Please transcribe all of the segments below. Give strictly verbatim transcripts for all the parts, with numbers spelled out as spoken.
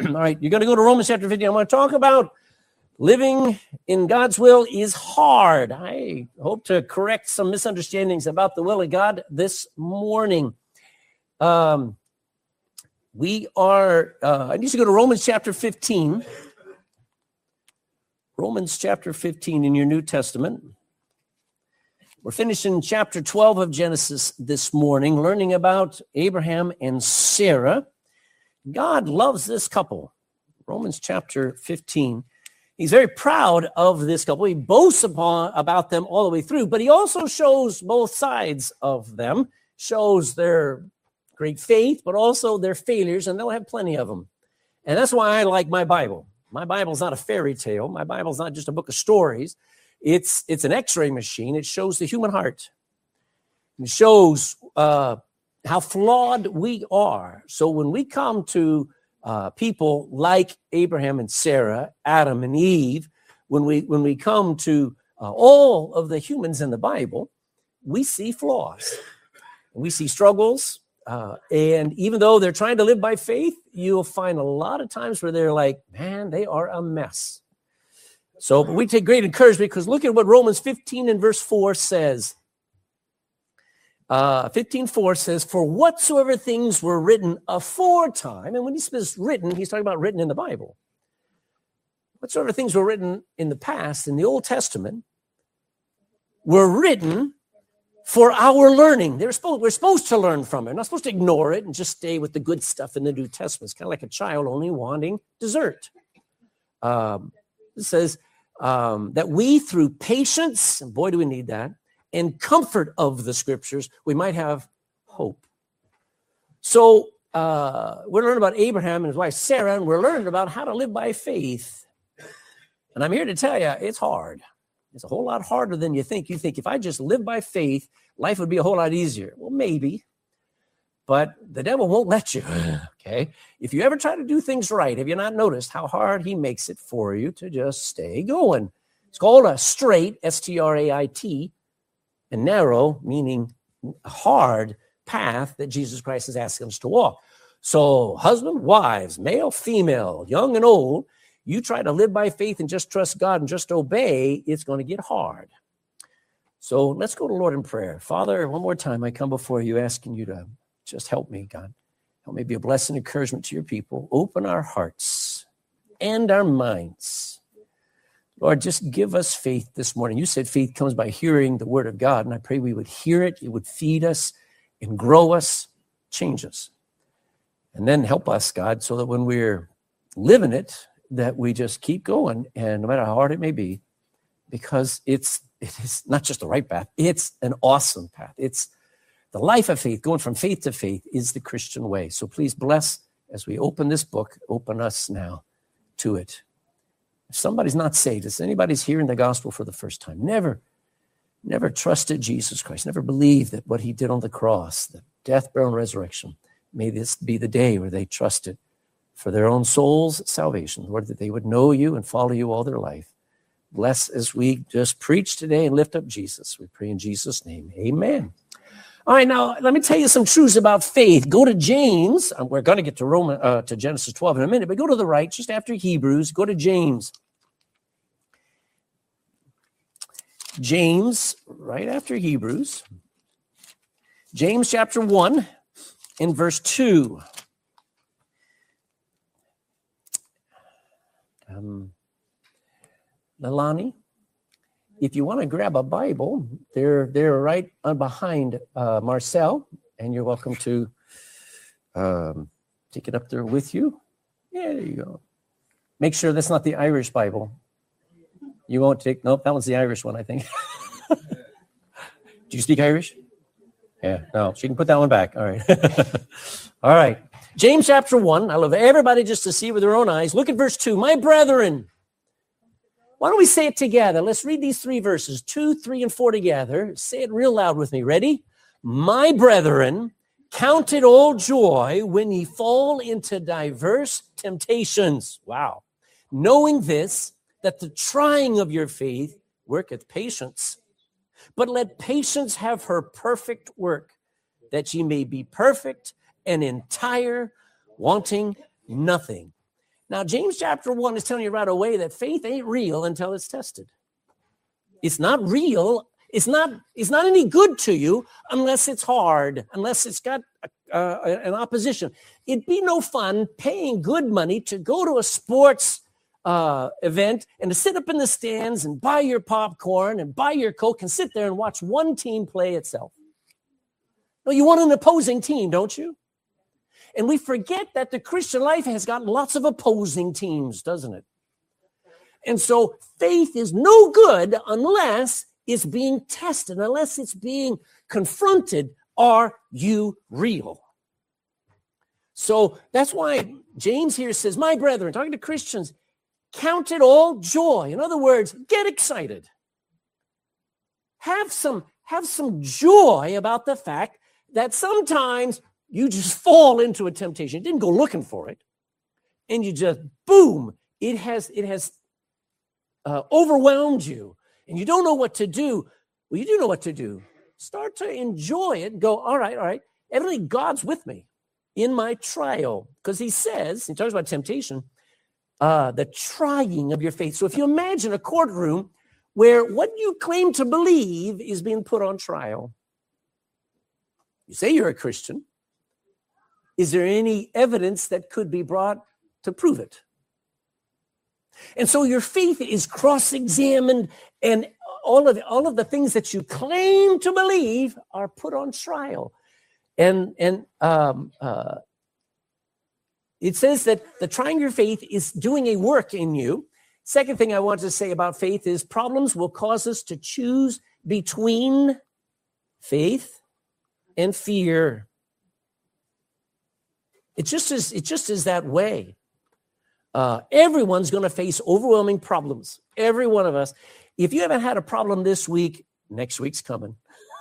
right, you're going to go to Romans chapter fifteen. I'm going to talk about living in God's will is hard. I hope to correct some misunderstandings about the will of God this morning. Um, we are, uh, I need to go to Romans chapter fifteen. Romans chapter fifteen in your New Testament. We're finishing chapter twelve of Genesis this morning, learning about Abraham and Sarah. God loves this couple. Romans chapter fifteen. He's very proud of this couple. He boasts upon, about them all the way through, but he also shows both sides of them, shows their great faith, but also their failures, and they'll have plenty of them. And that's why I like my Bible. My Bible's not a fairy tale. My Bible's not just a book of stories. It's it's an x-ray machine. It shows the human heart. It shows uh, how flawed we are. So when we come to uh, people like Abraham and Sarah, Adam and Eve, when we when we come to uh, all of the humans in the Bible, we see flaws. We see struggles. Uh, and even though they're trying to live by faith, you'll find a lot of times where they're like, man, they are a mess. So we take great encouragement because look at what Romans fifteen and verse four says. Uh, fifteen four says, for whatsoever things were written aforetime, and when he says written, he's talking about written in the Bible. Whatsoever things were written in the past, in the Old Testament, were written for our learning. They're supposed, we're supposed to learn from it. We're not supposed to ignore it and just stay with the good stuff in the New Testament. It's kind of like a child only wanting dessert. Um, it says, Um, that we through patience, and boy do we need that, and comfort of the scriptures, we might have hope. So uh, we're learning about Abraham and his wife Sarah, and we're learning about how to live by faith. And I'm here to tell you, it's hard. It's a whole lot harder than you think. You think if I just live by faith, life would be a whole lot easier. Well, maybe. But the devil won't let you, okay? If you ever try to do things right, have you not noticed how hard he makes it for you to just stay going? It's called a straight, S T R A I T, and narrow, meaning a hard path that Jesus Christ is asking us to walk. So husband, wives, male, female, young and old, you try to live by faith and just trust God and just obey, it's going to get hard. So let's go to Lord in prayer. Father, one more time, I come before you asking you to just help me, God. Help me be a blessing and encouragement to your people. Open our hearts and our minds. Lord, just give us faith this morning. You said faith comes by hearing the word of God, and I pray we would hear it, it would feed us and grow us, change us. And then help us, God, so that when we're living it, that we just keep going, and no matter how hard it may be, because it's it is not just the right path, it's an awesome path. It's the life of faith, going from faith to faith, is the Christian way. So please bless as we open this book, open us now to it. If somebody's not saved, if anybody's hearing the gospel for the first time, never, never trusted Jesus Christ, never believed that what he did on the cross, the death, burial, and resurrection, may this be the day where they trusted for their own soul's salvation, Lord, that they would know you and follow you all their life. Bless as we just preach today and lift up Jesus. We pray in Jesus' name. Amen. All right, now let me tell you some truths about faith. Go to James. We're going to get to Roman, uh, to Genesis twelve in a minute, but go to the right, just after Hebrews. Go to James. James, right after Hebrews. James chapter one and verse two. Um, Leilani, if you want to grab a Bible, they're they're right on behind uh, Marcel, and you're welcome to um, take it up there with you. Yeah, there you go. Make sure that's not the Irish Bible. You won't take, nope, that one's the Irish one, I think. Do you speak Irish? Yeah, no, she can put that one back. All right. All right. James chapter one. I love everybody just to see with their own eyes. Look at verse two. My brethren. Why don't we say it together? Let's read these three verses, two, three, and four together. Say it real loud with me. Ready? My brethren, count it all joy when ye fall into diverse temptations. Wow. Knowing this, that the trying of your faith worketh patience. But let patience have her perfect work, that ye may be perfect and entire, wanting nothing. Now, James chapter one is telling you right away that faith ain't real until it's tested. It's not real. It's not, it's not any good to you unless it's hard, unless it's got uh, an opposition. It'd be no fun paying good money to go to a sports uh, event and to sit up in the stands and buy your popcorn and buy your Coke and sit there and watch one team play itself. No, you want an opposing team, don't you? And we forget that the Christian life has got lots of opposing teams, doesn't it? And so faith is no good unless it's being tested, unless it's being confronted. Are you real? So that's why James here says, my brethren, talking to Christians, count it all joy. In other words, get excited. Have some, have some joy about the fact that sometimes you just fall into a temptation. You didn't go looking for it. And you just, boom, it has, it has uh, overwhelmed you. And you don't know what to do. Well, you do know what to do. Start to enjoy it. Go, all right, all right. Evidently, God's with me in my trial. Because he says, he talks about temptation, uh, the trying of your faith. So if you imagine a courtroom where what you claim to believe is being put on trial. You say you're a Christian. Is there any evidence that could be brought to prove it? And so your faith is cross-examined, and all of all of the things that you claim to believe are put on trial. And and um, uh, it says that the trying your faith is doing a work in you. Second thing I want to say about faith is problems will cause us to choose between faith and fear. It just is, it just is that way. Uh, everyone's going to face overwhelming problems. Every one of us. If you haven't had a problem this week, next week's coming.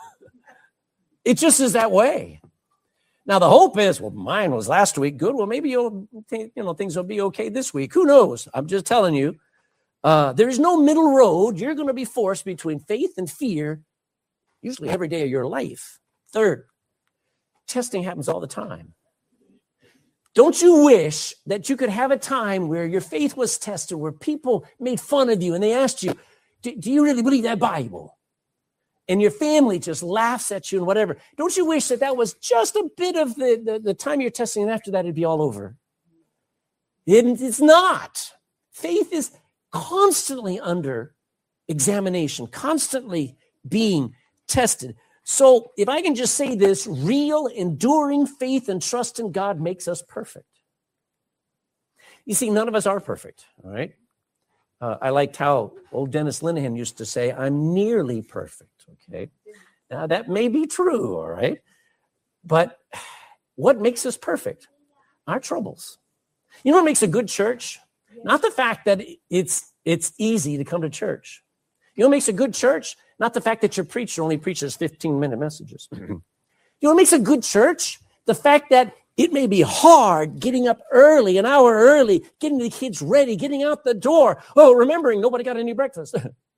It just is that way. Now, the hope is, well, mine was last week good. Well, maybe you'll think, you know, things will be okay this week. Who knows? I'm just telling you. Uh, there is no middle road. You're going to be forced between faith and fear, usually every day of your life. Third, testing happens all the time. Don't you wish that you could have a time where your faith was tested, where people made fun of you and they asked you, do, do you really believe that Bible? And your family just laughs at you and whatever. Don't you wish that that was just a bit of the, the, the time you're testing, and after that it'd be all over? It, it's not. Faith is constantly under examination, constantly being tested. So if I can just say this, real, enduring faith and trust in God makes us perfect. You see, none of us are perfect, all right? Uh, I liked how old Dennis Linehan used to say, I'm nearly perfect, okay? Now, that may be true, all right? But what makes us perfect? Our troubles. You know what makes a good church? Not the fact that it's, it's easy to come to church. You know what makes a good church? Not the fact that your preacher only preaches fifteen-minute messages. You know what makes a good church? The fact that it may be hard getting up early, an hour early, getting the kids ready, getting out the door. Oh, remembering nobody got any breakfast.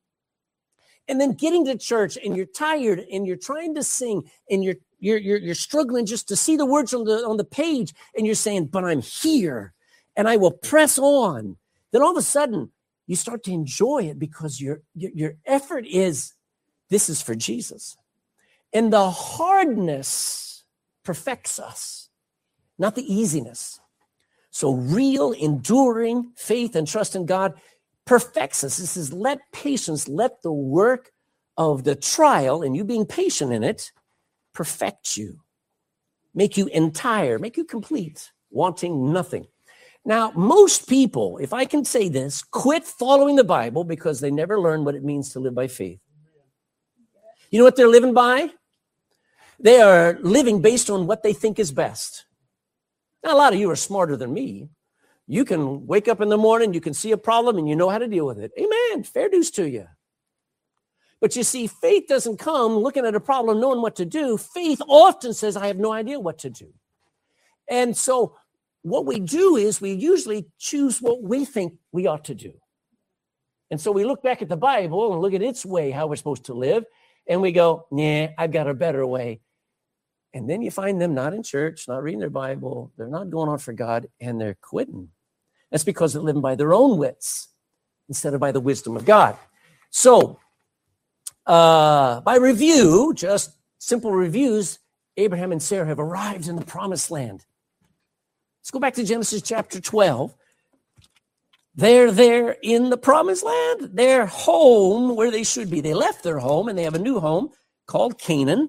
And then getting to church and you're tired and you're trying to sing and you're you're you're, you're struggling just to see the words on the on the page, and you're saying, but I'm here and I will press on. Then all of a sudden you start to enjoy it because your your, your effort is, this is for Jesus. And the hardness perfects us, not the easiness. So real, enduring faith and trust in God perfects us. This is let patience, let the work of the trial and you being patient in it perfect you, make you entire, make you complete, wanting nothing. Now, most people, if I can say this, quit following the Bible because they never learn what it means to live by faith. You know what they're living by? They are living based on what they think is best. Now, a lot of you are smarter than me. You can wake up in the morning, you can see a problem, and you know how to deal with it. Amen. Fair dues to you. But you see, faith doesn't come looking at a problem, knowing what to do. Faith often says, I have no idea what to do. And so what we do is we usually choose what we think we ought to do. And so we look back at the Bible and look at its way, how we're supposed to live, and we go, nah, I've got a better way. And then you find them not in church, not reading their Bible. They're not going on for God, and they're quitting. That's because they're living by their own wits instead of by the wisdom of God. So, uh, by review, just simple reviews, Abraham and Sarah have arrived in the promised land. Let's go back to Genesis chapter twelve. They're there in the promised land. They're home where they should be. They left their home and they have a new home called Canaan.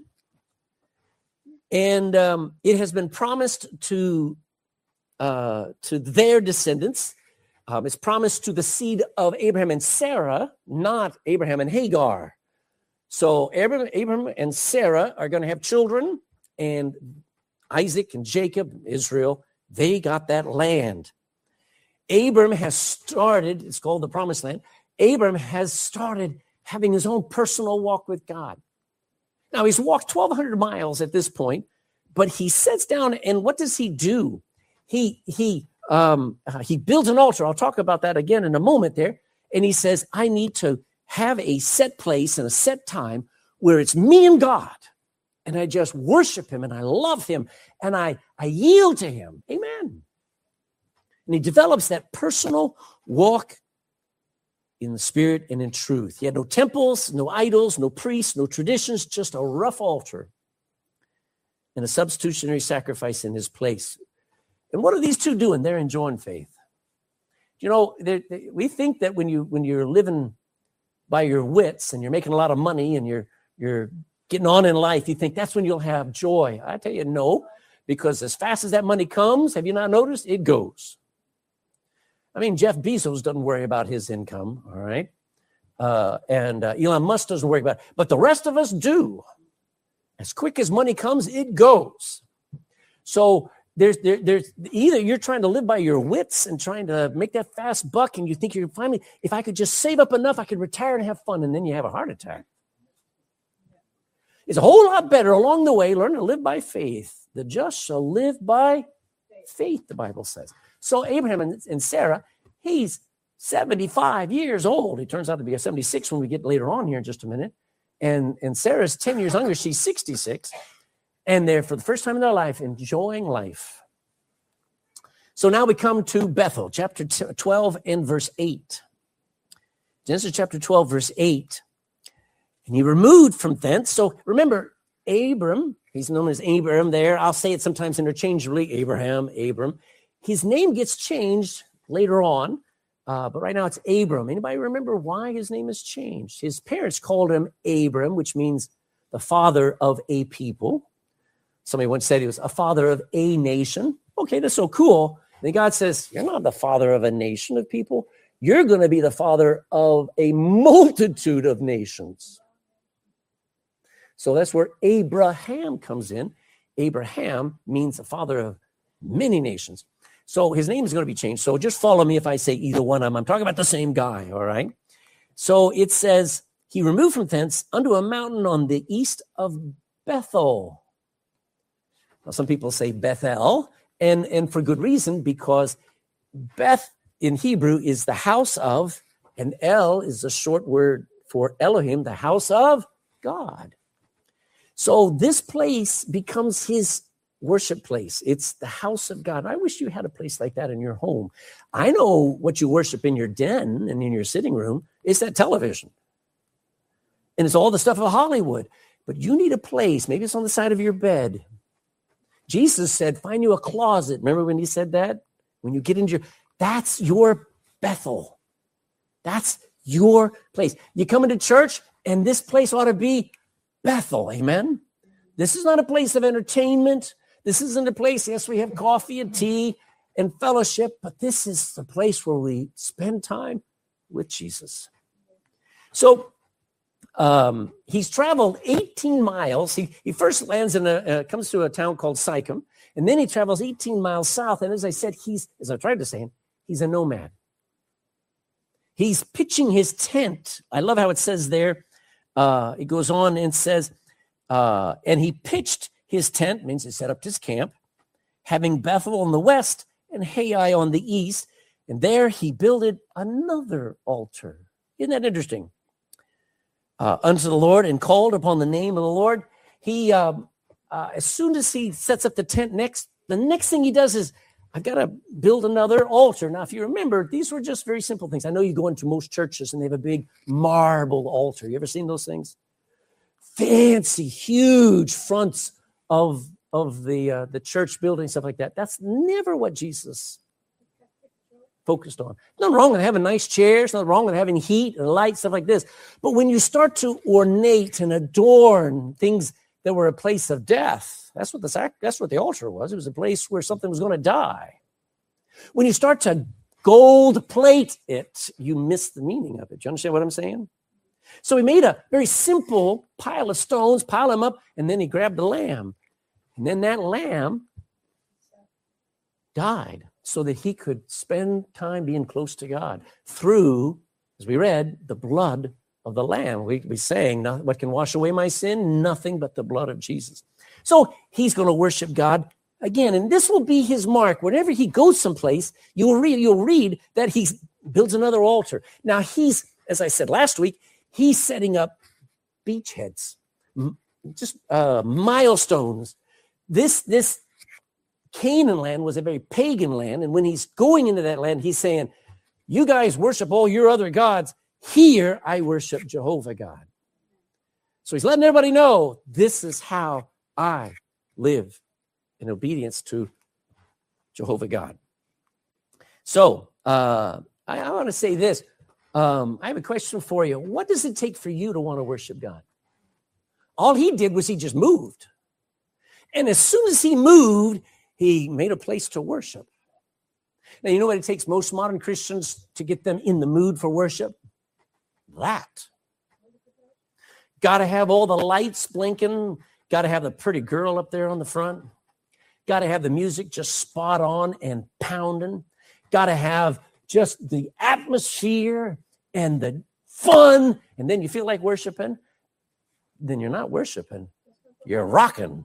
And um, it has been promised to, uh, to their descendants. Um, it's promised to the seed of Abraham and Sarah, not Abraham and Hagar. So Abraham, Abraham and Sarah are going to have children, and Isaac and Jacob, Israel, they got that land. Abram has started, it's called the promised land. Abram has started having his own personal walk with God. Now, he's walked twelve hundred miles at this point, but he sits down, and what does he do? He, he, um, uh, he builds an altar. I'll talk about that again in a moment there. And he says, I need to have a set place and a set time where it's me and God, and I just worship him, and I love him, and I, I yield to him. Amen. And he develops that personal walk in the spirit and in truth. He had no temples, no idols, no priests, no traditions, just a rough altar and a substitutionary sacrifice in his place. And what are these two doing? They're enjoying faith. You know, they, they, we think that when you when you're living by your wits and you're making a lot of money and you're you're getting on in life, you think that's when you'll have joy. I tell you, no, because as fast as that money comes, have you not noticed? It goes. I mean, Jeff Bezos doesn't worry about his income, all right? Uh, and uh, Elon Musk doesn't worry about it. But the rest of us do. As quick as money comes, it goes. So there's there, there's either you're trying to live by your wits and trying to make that fast buck, and you think you're finally, if I could just save up enough, I could retire and have fun, and then you have a heart attack. It's a whole lot better along the way, learn to live by faith. The just shall live by faith, the Bible says. So Abraham and, and Sarah, he's seventy-five years old. He turns out to be a seventy-six when we get later on here in just a minute. And, and Sarah's ten years younger. She's sixty-six. And they're, for the first time in their life, enjoying life. So now we come to Bethel, chapter twelve and verse eight. Genesis chapter twelve, verse eight. And he removed from thence. So remember, Abram, he's known as Abram there. I'll say it sometimes interchangeably, Abraham, Abram. His name gets changed later on, uh, but right now it's Abram. Anybody remember why his name is changed? His parents called him Abram, which means the father of a people. Somebody once said he was a father of a nation. Okay, that's so cool. And then God says, you're not the father of a nation of people. You're going to be the father of a multitude of nations. So that's where Abraham comes in. Abraham means the father of many nations. So his name is going to be changed. So just follow me if I say either one of them. I'm talking about the same guy, all right? So it says, he removed from thence unto a mountain on the east of Bethel. Now, some people say Bethel, and, and for good reason, because Beth in Hebrew is the house of, and El is a short word for Elohim, the house of God. So this place becomes his worship place. It's the house of God. I wish you had a place like that in your home. I know what you worship in your den and in your sitting room. It's that television. And it's all the stuff of Hollywood. But you need a place. Maybe it's on the side of your bed. Jesus said, find you a closet. Remember when he said that? When you get into your, that's your Bethel. That's your place. You come into church, and this place ought to be Bethel. Amen? This is not a place of entertainment. This isn't a place, yes, we have coffee and tea and fellowship, but this is the place where we spend time with Jesus. So um, he's traveled eighteen miles. He, he first lands in a, uh, comes to a town called Sychem, and then he travels eighteen miles south. And as I said, he's, as I tried to say, he's a nomad. He's pitching his tent. I love how it says there. Uh, it goes on and says, uh, and he pitched his tent, means he set up his camp, having Bethel on the west and Hai on the east. And there he builded another altar. Isn't that interesting? Uh, unto the Lord, and called upon the name of the Lord. He, um, uh, as soon as he sets up the tent next, the next thing he does is, I've got to build another altar. Now, if you remember, these were just very simple things. I know you go into most churches and they have a big marble altar. You ever seen those things? Fancy, huge fronts of, of the, uh, the church building, stuff like that. That's never what Jesus focused on. Nothing wrong with having nice chairs, nothing wrong with having heat and light, stuff like this. But when you start to ornate and adorn things that were a place of death, that's what the sac- that's what the altar was. It was a place where something was going to die. When you start to gold plate it, you miss the meaning of it. Do you understand what I'm saying? So he made a very simple pile of stones, pile them up, and then he grabbed the lamb. And then that lamb died so that he could spend time being close to God through, as we read, the blood of the lamb. We, we sang, what can wash away my sin? Nothing but the blood of Jesus. So he's going to worship God again, and this will be his mark. Whenever he goes someplace, you'll read, you'll read that he builds another altar. Now he's, as I said last week, he's setting up beachheads, just uh, milestones. This, this Canaan land was a very pagan land, and when he's going into that land, he's saying, you guys worship all your other gods. Here I worship Jehovah God. So he's letting everybody know, this is how I live in obedience to Jehovah God. So uh, I, I want to say this. Um, I have a question for you. What does it take for you to want to worship God? All he did was he just moved. And as soon as he moved, he made a place to worship. Now, you know what it takes most modern Christians to get them in the mood for worship? That. Got to have all the lights blinking. Got to have the pretty girl up there on the front. Got to have the music just spot on and pounding. Got to have just the atmosphere and the fun. And then you feel like worshiping. Then you're not worshiping. You're rocking.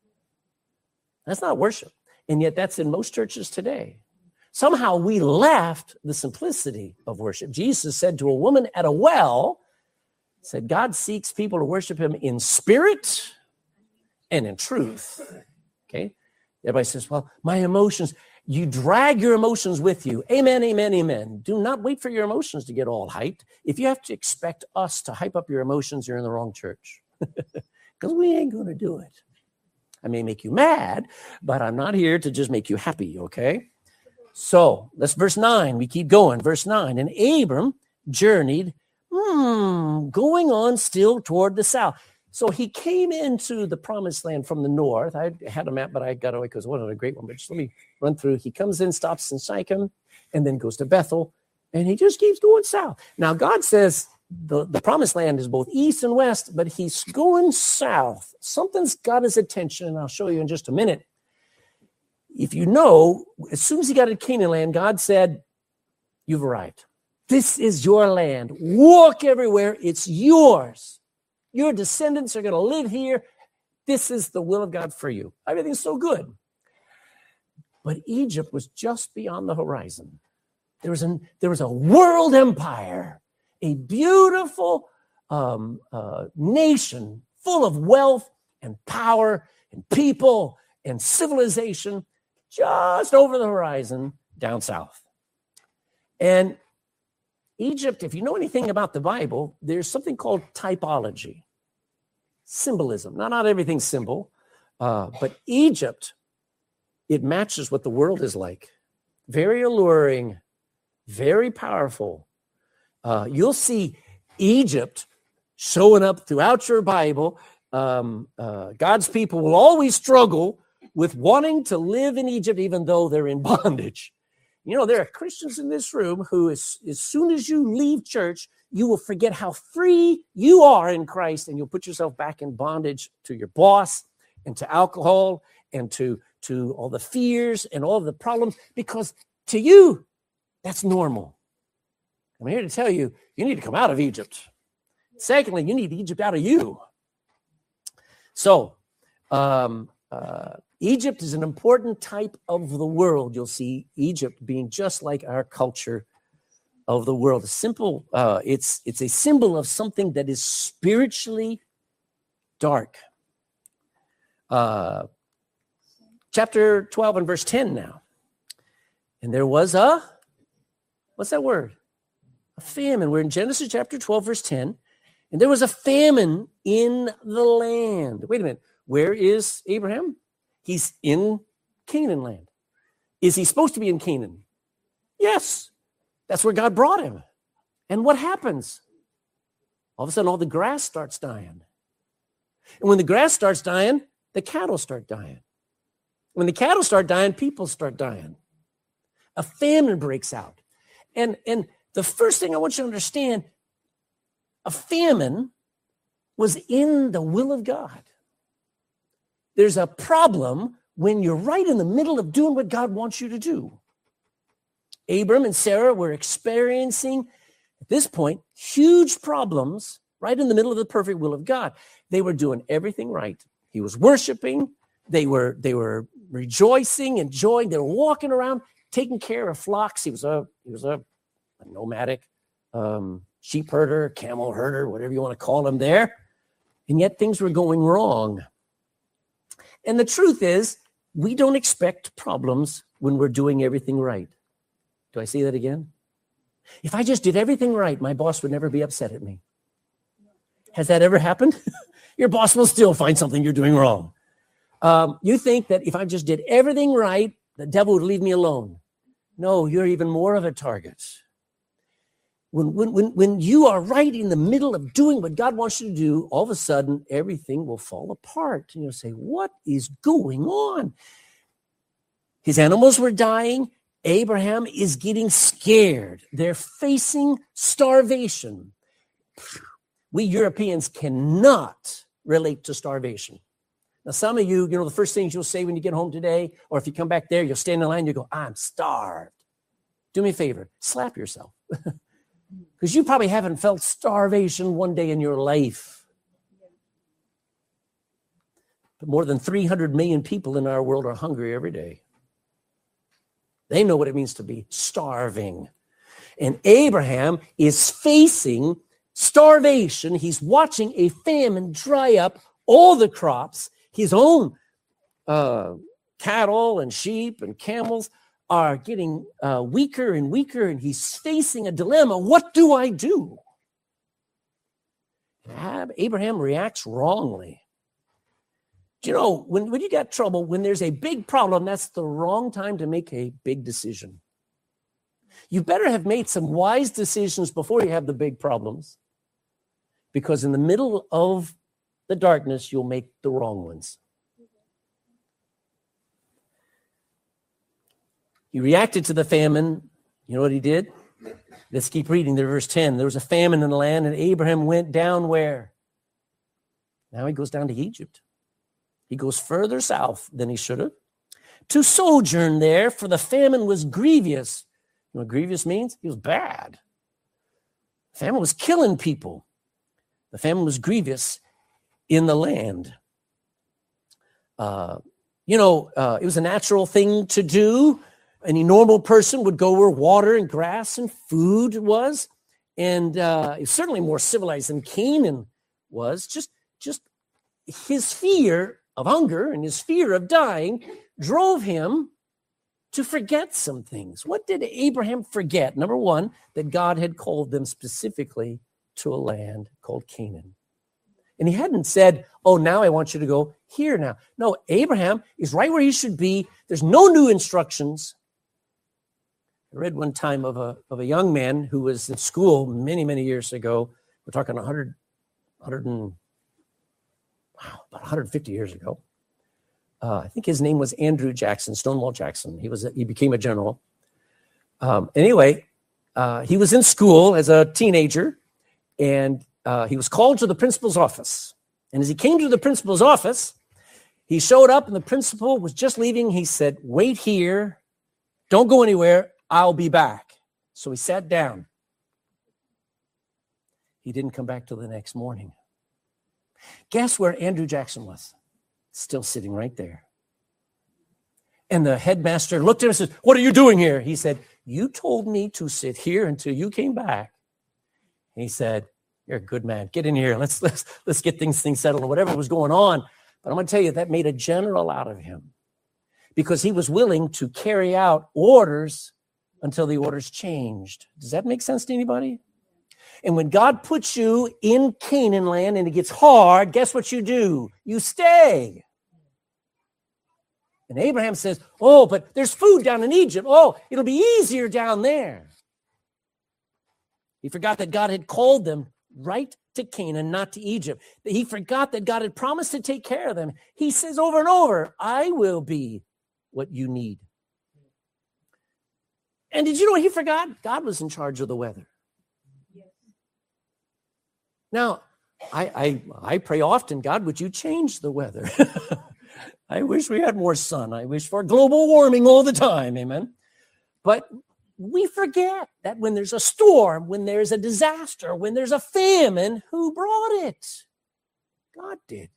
That's not worship. And yet that's in most churches today. Somehow we left the simplicity of worship. Jesus said to a woman at a well, said, God seeks people to worship him in spirit and in truth. Okay? Everybody says, well, my emotions, you drag your emotions with you. Amen, amen, amen. Do not wait for your emotions to get all hyped. If you have to expect us to hype up your emotions, you're in the wrong church. Because we ain't going to do it. I may make you mad, but I'm not here to just make you happy, okay? So that's verse nine. We keep going. Verse nine. And Abram journeyed, hmm, going on still toward the south. So he came into the promised land from the north. I had a map, but I got away because it wasn't a great one. But just let me run through. He comes in, stops in Sychem, and then goes to Bethel, and he just keeps going south. Now, God says the, the promised land is both east and west, but he's going south. Something's got his attention, and I'll show you in just a minute. If you know, as soon as he got to Canaan land, God said, you've arrived. This is your land. Walk everywhere. It's yours. Your descendants are going to live here. This is the will of God for you. Everything's so good. But Egypt was just beyond the horizon. There was, an, there was a world empire, a beautiful um, uh, nation full of wealth and power and people and civilization just over the horizon down south. And Egypt, if you know anything about the Bible, there's something called typology, symbolism. Now, not everything's symbol, uh, but Egypt, it matches what the world is like. Very alluring, very powerful. Uh, you'll see Egypt showing up throughout your Bible. Um, uh, God's people will always struggle with wanting to live in Egypt, even though they're in bondage. You know, there are Christians in this room who, as, as soon as you leave church, you will forget how free you are in Christ, and you'll put yourself back in bondage to your boss and to alcohol and to, to all the fears and all the problems, because to you, that's normal. I'm here to tell you, you need to come out of Egypt. Secondly, you need Egypt out of you. So, um, uh, Egypt is an important type of the world. You'll see Egypt being just like our culture of the world. A simple, uh, it's it's a symbol of something that is spiritually dark. Uh, chapter twelve and verse ten now. And there was a, what's that word? A famine. We're in Genesis chapter twelve, verse ten. And there was a famine in the land. Wait a minute. Where is Abraham? He's in Canaan land. Is he supposed to be in Canaan? Yes. That's where God brought him. And what happens? All of a sudden, all the grass starts dying. And when the grass starts dying, the cattle start dying. When the cattle start dying, people start dying. A famine breaks out. And, and the first thing I want you to understand, a famine was in the will of God. There's a problem when you're right in the middle of doing what God wants you to do. Abram and Sarah were experiencing, at this point, huge problems right in the middle of the perfect will of God. They were doing everything right. He was worshiping. They were, they were rejoicing, enjoying. They were walking around, taking care of flocks. He was a, he was a, a nomadic um, sheep herder, camel herder, whatever you want to call him there. And yet things were going wrong. And the truth is, we don't expect problems when we're doing everything right. Do I say that again? If I just did everything right, my boss would never be upset at me. Has that ever happened? Your boss will still find something you're doing wrong. Um, you think that if I just did everything right, the devil would leave me alone. No, you're even more of a target. When, when, when, when you are right in the middle of doing what God wants you to do, all of a sudden, everything will fall apart. And you'll say, what is going on? His animals were dying. Abraham is getting scared. They're facing starvation. We Europeans cannot relate to starvation. Now, some of you, you know, the first things you'll say when you get home today, or if you come back there, you'll stand in line, you go, I'm starved. Do me a favor, slap yourself. Because you probably haven't felt starvation one day in your life. But more than three hundred million people in our world are hungry every day. They know what it means to be starving. And Abraham is facing starvation. He's watching a famine dry up all the crops. His own uh, cattle and sheep and camels are getting uh, weaker and weaker, and he's facing a dilemma. What do I do? Abraham reacts wrongly. Do you know, when, when you got trouble, when there's a big problem, that's the wrong time to make a big decision. You better have made some wise decisions before you have the big problems, because in the middle of the darkness, you'll make the wrong ones. He reacted to the famine. You know what he did? Let's keep reading there, verse ten. There was a famine in the land, and Abraham went down where? Now he goes down to Egypt. He goes further south than he should have, to sojourn there, for the famine was grievous. You know what grievous means? It was bad. The famine was killing people. The famine was grievous in the land. Uh, you know, uh, it was a natural thing to do. Any normal person would go where water and grass and food was. And uh, it's certainly more civilized than Canaan was. Just, just his fear of hunger and his fear of dying drove him to forget some things. What did Abraham forget? Number one, that God had called them specifically to a land called Canaan. And he hadn't said, oh, now I want you to go here now. No, Abraham is right where he should be. There's no new instructions. I read one time of a, of a young man who was in school many, many years ago. We're talking one hundred, one hundred and, wow, about one hundred fifty years ago. Uh, I think his name was Andrew Jackson, Stonewall Jackson. He was a, he became a general. Um, anyway, uh, he was in school as a teenager, and uh, he was called to the principal's office. And as he came to the principal's office, he showed up, and the principal was just leaving. He said, wait here. Don't go anywhere. I'll be back. So he sat down. He didn't come back till the next morning. Guess where Andrew Jackson was? Still sitting right there. And the headmaster looked at him and said, what are you doing here? He said, you told me to sit here until you came back. And he said, you're a good man. Get in here. Let's, let's, let's get things, things settled or whatever was going on. But I'm going to tell you, that made a general out of him. because he was willing to carry out orders until the orders changed. Does that make sense to anybody? And when God puts you in Canaan land and it gets hard, guess what you do? You stay. And Abraham says, oh, but there's food down in Egypt. Oh, it'll be easier down there. He forgot that God had called them right to Canaan, not to Egypt. He forgot that God had promised to take care of them. He says over and over, I will be what you need. And did you know what he forgot? God was in charge of the weather. Now, I, I, I pray often, God, would you change the weather? I wish we had more sun. I wish for global warming all the time. Amen. But we forget that when there's a storm, when there's a disaster, when there's a famine, who brought it? God did.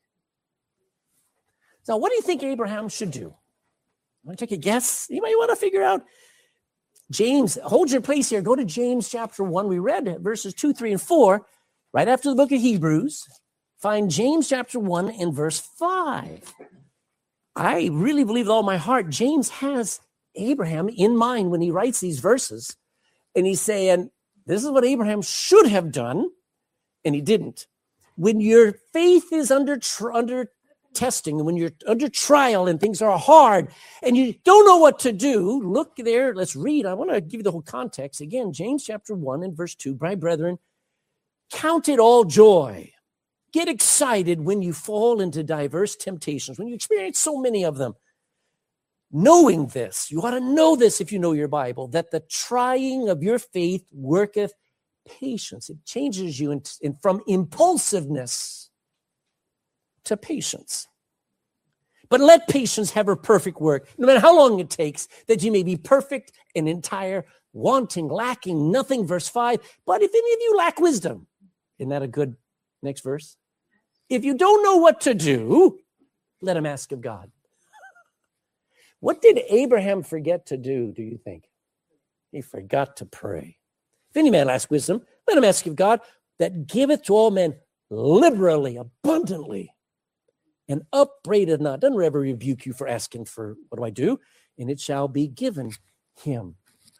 So what do you think Abraham should do? Want to take a guess? You might want to figure out. James, hold your place here. Go to James chapter one. We read verses two, three, and four. Right after the book of Hebrews, find James chapter one and verse five. I really believe with all my heart, James has Abraham in mind when he writes these verses. And he's saying, this is what Abraham should have done, and he didn't. When your faith is under, tr- under testing, when you're under trial and things are hard, and you don't know what to do, look there, let's read. I want to give you the whole context. Again, James chapter one and verse two, my brethren, count it all joy. Get excited when you fall into diverse temptations, when you experience so many of them. Knowing this, you ought to know this if you know your Bible, that the trying of your faith worketh patience. It changes you in, in, from impulsiveness to patience. But let patience have her perfect work, no matter how long it takes, that you may be perfect and entire, wanting, lacking nothing. Verse five, but if any of you lack wisdom, isn't that a good next verse? If you don't know what to do, let him ask of God. What did Abraham forget to do, do you think? He forgot to pray. If any man lacks wisdom, let him ask of God that giveth to all men liberally, abundantly, and upbraideth not. Doesn't ever rebuke you for asking for, what do I do? And it shall be given him.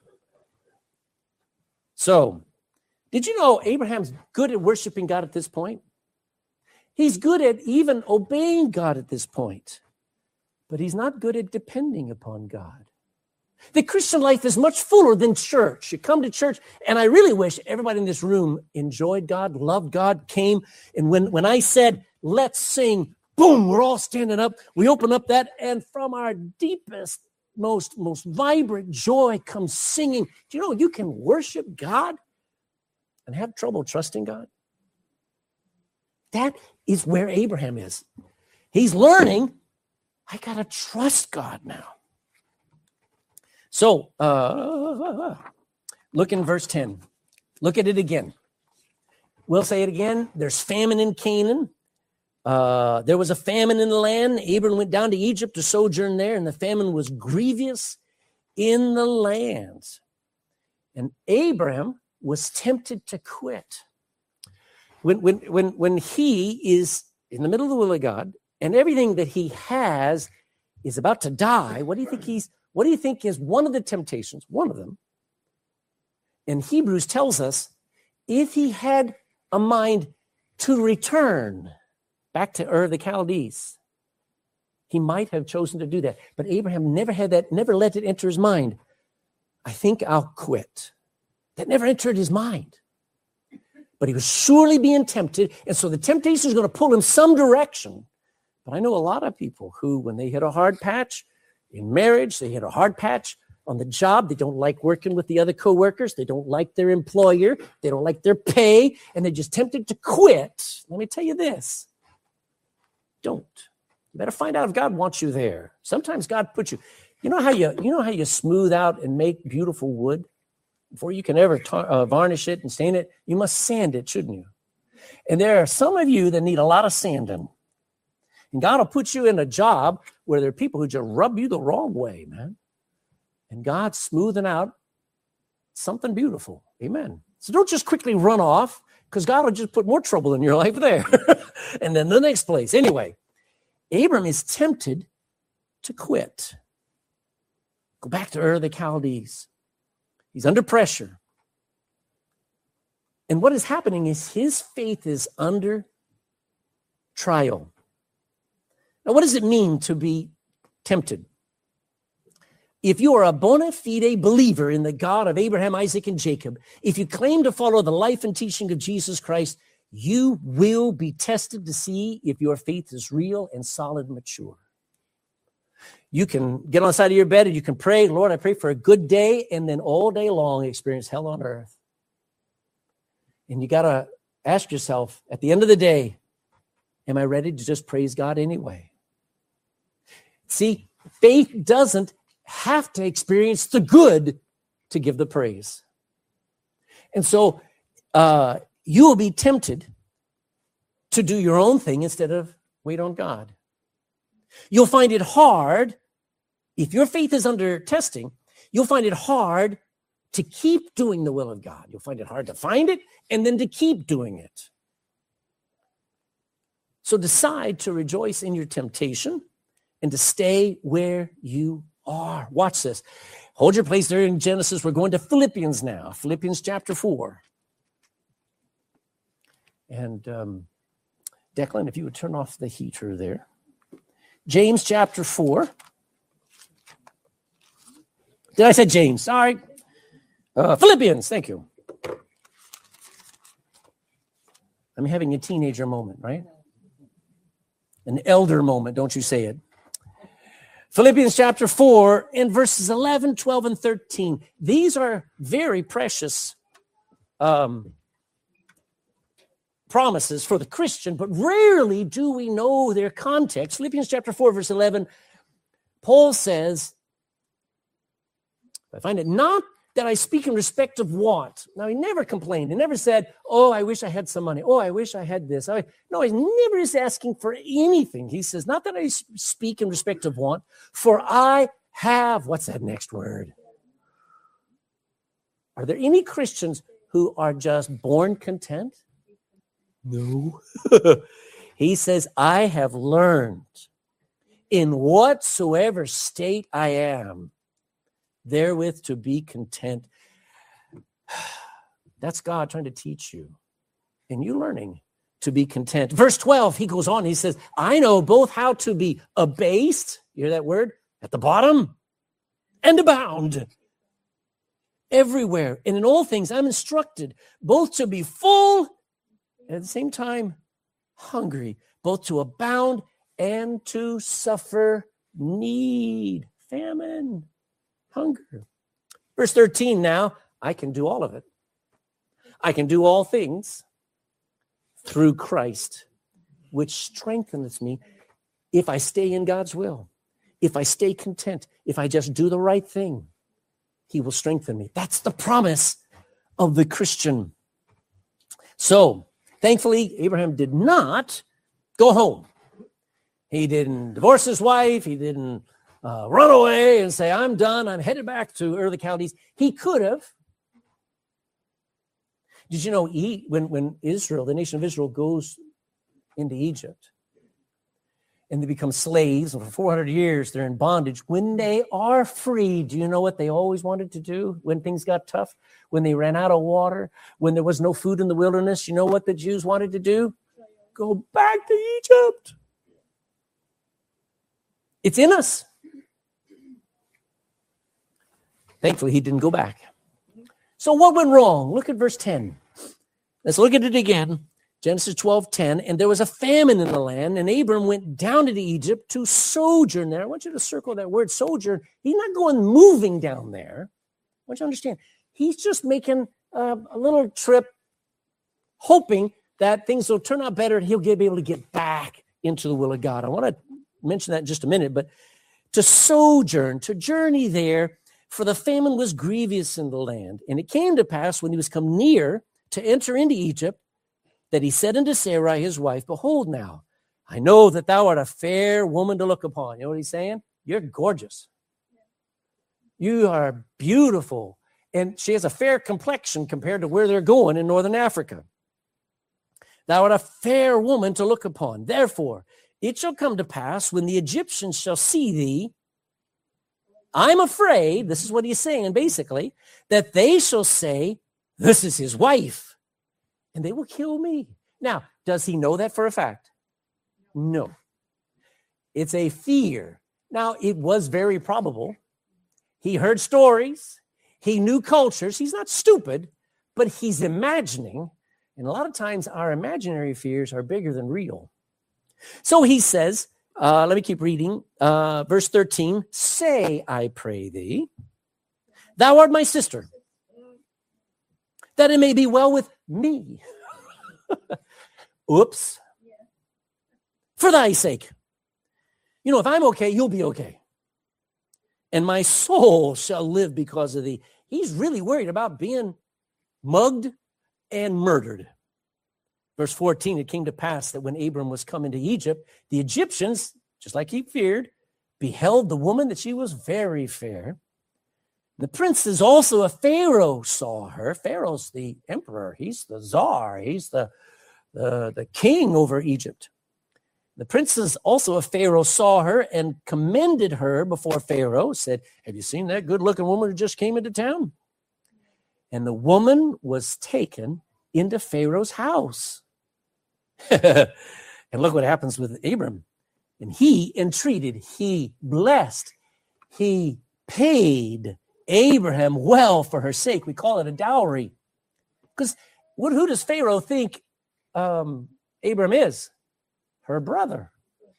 So, did you know Abraham's good at worshiping God at this point? He's good at even obeying God at this point. But he's not good at depending upon God. The Christian life is much fuller than church. You come to church, and I really wish everybody in this room enjoyed God, loved God, came. And when, when I said, let's sing, boom, we're all standing up. We open up that, and from our deepest, most, most vibrant joy comes singing. Do you know you can worship God and have trouble trusting God? That is where Abraham is. He's learning, I got to trust God now. So, uh, look in verse ten. Look at it again. We'll say it again. There's famine in Canaan. Uh, there was a famine in the land. Abram went down to Egypt to sojourn there, and the famine was grievous in the land. And Abraham was tempted to quit. When, when, when, when he is in the middle of the will of God, and everything that he has is about to die, what do you think he's, what do you think is one of the temptations? One of them. And Hebrews tells us, if he had a mind to return back to Ur of the Chaldees, he might have chosen to do that. But Abraham never had that, never let it enter his mind. I think I'll quit. That never entered his mind. But he was surely being tempted, and so the temptation is going to pull him some direction. But I know a lot of people who, when they hit a hard patch in marriage, they hit a hard patch on the job, they don't like working with the other coworkers, they don't like their employer, they don't like their pay, and they're just tempted to quit. Let me tell you this. Don't. You better find out if God wants you there. Sometimes God puts you, you know how you, you know how you smooth out and make beautiful wood? Before you can ever tar- uh, varnish it and stain it, you must sand it, shouldn't you? And there are some of you that need a lot of sanding. And God will put you in a job where there are people who just rub you the wrong way, man. And God's smoothing out something beautiful. Amen. So don't just quickly run off, because God will just put more trouble in your life there. And then the next place. Anyway, Abram is tempted to quit. Go back to Ur of the Chaldees. He's under pressure. And what is happening is his faith is under trial. Now, what does it mean to be tempted? If you are a bona fide believer in the God of Abraham, Isaac, and Jacob, if you claim to follow the life and teaching of Jesus Christ, you will be tested to see if your faith is real and solid and mature. You can get on the side of your bed and you can pray, Lord, I pray for a good day, and then all day long experience hell on earth. And you got to ask yourself, at the end of the day, am I ready to just praise God anyway? See, faith doesn't have to experience the good to give the praise. And so uh, you will be tempted to do your own thing instead of wait on God. You'll find it hard, if your faith is under testing, you'll find it hard to keep doing the will of God. You'll find it hard to find it and then to keep doing it. So decide to rejoice in your temptation and to stay where you are. Watch this. Hold your place there in Genesis. We're going to Philippians now. Philippians chapter four. And um, Declan, if you would turn off the heater there. James chapter four. Did I say James? Sorry. Uh, Philippians, thank you. I'm having a teenager moment, right? An elder moment, don't you say it. Philippians chapter four, in verses eleven, twelve, and thirteen. These are very precious um, promises for the Christian, but rarely do we know their context. Philippians chapter four, verse eleven, Paul says, I find it not that I speak in respect of want. Now, he never complained. He never said, oh, I wish I had some money. Oh, I wish I had this. I, no, he never is asking for anything. He says, not that I speak in respect of want, for I have, what's that next word? Are there any Christians who are just born content? No. He says, I have learned in whatsoever state I am, therewith to be content. That's God trying to teach you, and you learning to be content. Verse twelve, he goes on, he says, I know both how to be abased, you hear that word, at the bottom, and abound everywhere. And in all things, I'm instructed both to be full and at the same time hungry, both to abound and to suffer need, famine, hunger. Verse thirteen now, I can do all of it. I can do all things through Christ, which strengthens me if I stay in God's will, if I stay content, if I just do the right thing, he will strengthen me. That's the promise of the Christian. So, thankfully, Abraham did not go home. He didn't divorce his wife. He didn't uh, run away and say, I'm done. I'm headed back to Ur of the Chaldees. He could have. Did you know he, when, when Israel, the nation of Israel, goes into Egypt and they become slaves, and for four hundred years they're in bondage, when they are free, do you know what they always wanted to do when things got tough? When they ran out of water, when there was no food in the wilderness, you know what the Jews wanted to do? Go back to Egypt. It's in us. Thankfully, he didn't go back. So what went wrong? Look at verse ten. Let's look at it again. Genesis twelve ten. And there was a famine in the land, and Abram went down into Egypt to sojourn there. I want you to circle that word sojourn. He's not going moving down there. I want you to understand. He's just making uh, a little trip, hoping that things will turn out better and he'll be able to get back into the will of God. I want to mention that in just a minute, but to sojourn, to journey there, for the famine was grievous in the land. And it came to pass when he was come near to enter into Egypt, that he said unto Sarai his wife, behold now, I know that thou art a fair woman to look upon. You know what he's saying? You're gorgeous. You are beautiful. And she has a fair complexion compared to where they're going in northern Africa. Thou art a fair woman to look upon. Therefore, it shall come to pass when the Egyptians shall see thee, I'm afraid, this is what he's saying basically, that they shall say, this is his wife, and they will kill me. Now, does he know that for a fact? No. It's a fear. Now, it was very probable. He heard stories. He knew cultures. He's not stupid, but he's imagining. And a lot of times our imaginary fears are bigger than real. So he says, uh, let me keep reading. Uh, verse thirteen, say, I pray thee, thou art my sister, that it may be well with me. Oops. For thy sake. You know, if I'm okay, you'll be okay. And my soul shall live because of thee. He's really worried about being mugged and murdered. Verse fourteen, it came to pass that when Abram was come into Egypt, the Egyptians, just like he feared, beheld the woman that she was very fair. The princes also of Pharaoh saw her. Pharaoh's the emperor. He's the czar. He's the, the, the king over Egypt. The princes also of Pharaoh saw her and commended her before Pharaoh, said, have you seen that good-looking woman who just came into town? And the woman was taken into Pharaoh's house. And look what happens with Abram. And he entreated, he blessed, he paid Abraham well for her sake. We call it a dowry. Because what, who does Pharaoh think um, Abram is? Her brother.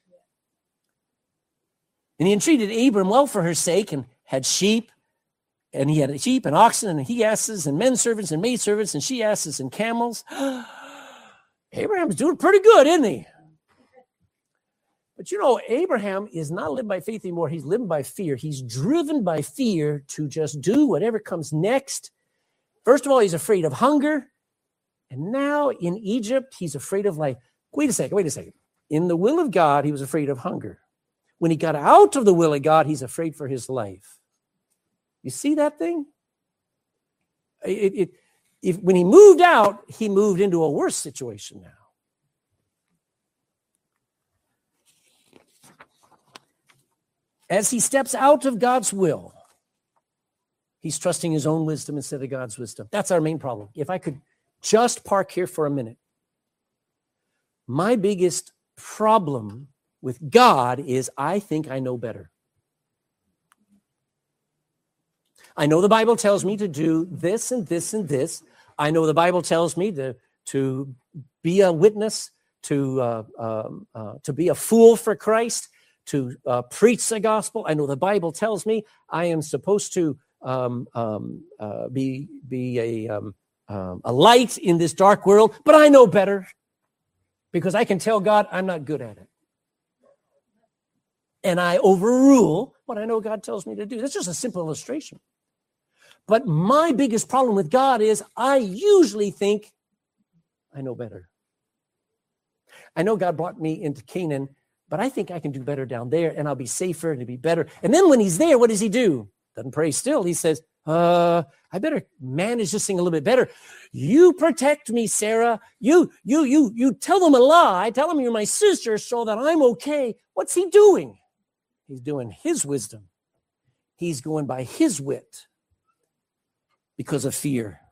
And he entreated Abram well for her sake and had sheep. And he had sheep and oxen and he asses and men servants and maid servants and she asses and camels. Abraham's doing pretty good, isn't he? But you know, Abraham is not living by faith anymore. He's living by fear. He's driven by fear to just do whatever comes next. First of all, he's afraid of hunger. And now in Egypt, he's afraid of life. Wait a second, wait a second. In the will of God, he was afraid of hunger. When he got out of the will of God, he's afraid for his life. You see that thing? It, it, if, when he moved out, he moved into a worse situation now. As he steps out of God's will, he's trusting his own wisdom instead of God's wisdom. That's our main problem. If I could just park here for a minute. My biggest problem with God is I think I know better. I know the Bible tells me to do this and this and this. I know the Bible tells me to, to be a witness, to, uh, um, uh, to be a fool for Christ, to uh, preach the gospel. I know the Bible tells me I am supposed to um, um, uh, be, be a, um, um, a light in this dark world, but I know better because I can tell God I'm not good at it. And I overrule what I know God tells me to do. That's just a simple illustration. But my biggest problem with God is I usually think I know better. I know God brought me into Canaan, but I think I can do better down there and I'll be safer and it'll be better. And then when he's there, what does he do? Doesn't pray still. He says, uh, I better manage this thing a little bit better. You protect me, Sarah. You, you, you, you tell them a lie. Tell them you're my sister so that I'm okay. What's he doing? He's doing his wisdom. He's going by his wit because of fear.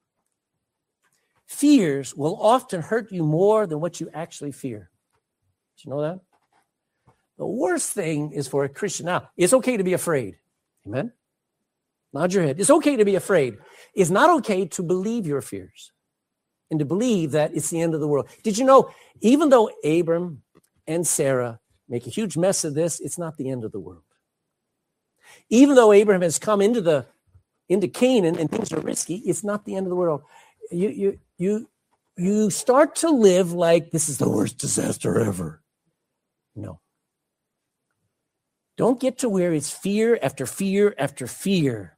Fears will often hurt you more than what you actually fear. Did you know that? The worst thing is for a Christian. Now, it's okay to be afraid. Amen? Nod your head. It's okay to be afraid. It's not okay to believe your fears and to believe that it's the end of the world. Did you know, even though Abram and Sarah make a huge mess of this, it's not the end of the world. Even though Abraham has come into the into Canaan and things are risky, it's not the end of the world. You you you you start to live like this is the worst disaster ever. No. Don't get to where it's fear after fear after fear.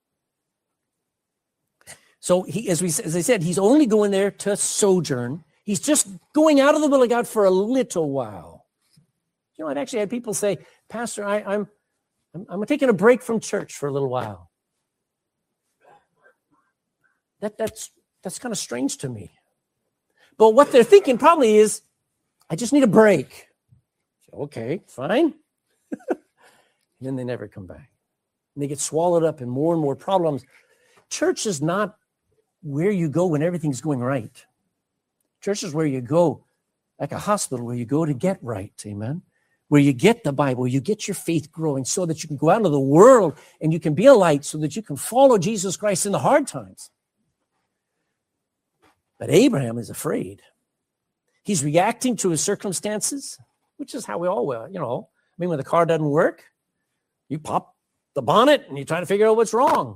So he, as we as I said, he's only going there to sojourn. He's just going out of the will of God for a little while. You know, I've actually had people say, Pastor, I, I'm, I'm I'm taking a break from church for a little while. That that's that's kind of strange to me. But what they're thinking probably is, I just need a break. Okay, fine. And then they never come back. and they get swallowed up in more and more problems. Church is not where you go when everything's going right. Church is where you go, like a hospital, where you go to get right, amen? Where you get the Bible, you get your faith growing so that you can go out into the world and you can be a light so that you can follow Jesus Christ in the hard times. But Abraham is afraid. He's reacting to his circumstances, which is how we all will, you know. I mean, when the car doesn't work, you pop the bonnet and you try to figure out what's wrong.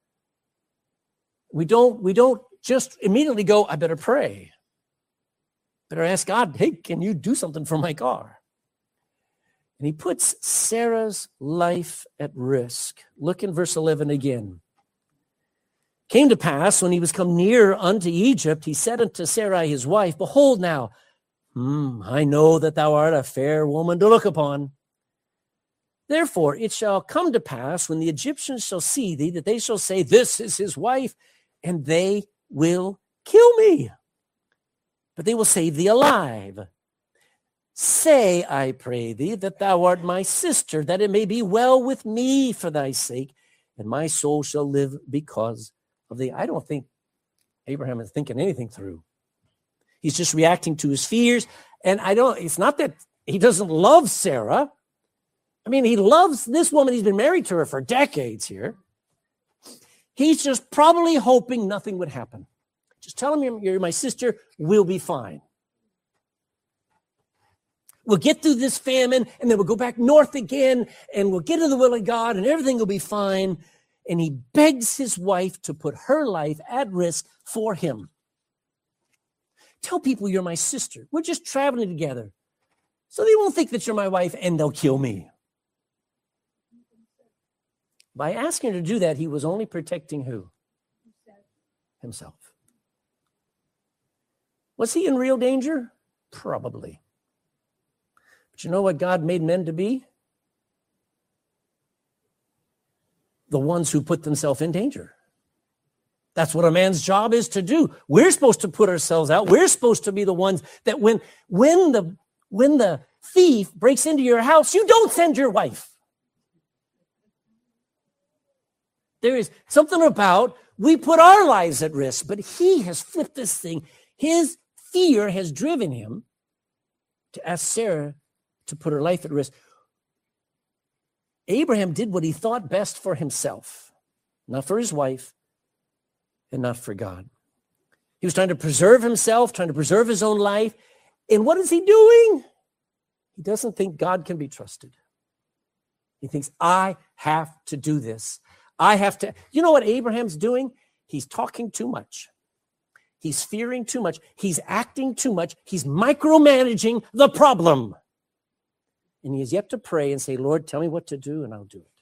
We don't, we don't just immediately go, I better pray. Better ask God, hey, can you do something for my car? And he puts Sarah's life at risk. Look in verse eleven again. Came to pass, when he was come near unto Egypt, he said unto Sarai his wife, behold now, hmm, I know that thou art a fair woman to look upon. Therefore it shall come to pass, when the Egyptians shall see thee, that they shall say, this is his wife, and they will kill me. But they will save thee alive. Say, I pray thee, that thou art my sister, that it may be well with me for thy sake, and my soul shall live because of thee. I don't think Abraham is thinking anything through. He's just reacting to his fears. And I don't, it's not that he doesn't love Sarah. I mean, he loves this woman. He's been married to her for decades here. He's just probably hoping nothing would happen. Just tell him you're, you're my sister, we'll be fine. We'll get through this famine, and then we'll go back north again, and we'll get to the will of God, and everything will be fine. And he begs his wife to put her life at risk for him. Tell people you're my sister. We're just traveling together. So they won't think that you're my wife, and they'll kill me. By asking her to do that, he was only protecting who? Himself. Was he in real danger? Probably. But you know what God made men to be? The ones who put themselves in danger. That's what a man's job is to do. We're supposed to put ourselves out. We're supposed to be the ones that when, when, the, when the thief breaks into your house, you don't send your wife. There is something about, we put our lives at risk, but he has flipped this thing. His fear has driven him to ask Sarah to put her life at risk. Abraham did what he thought best for himself, not for his wife and not for God. He was trying to preserve himself, trying to preserve his own life. And what is he doing? He doesn't think God can be trusted. He thinks, I have to do this. I have to. You know what Abraham's doing? He's talking too much. He's fearing too much. He's acting too much. He's micromanaging the problem. And he has yet to pray and say, Lord, tell me what to do, and I'll do it.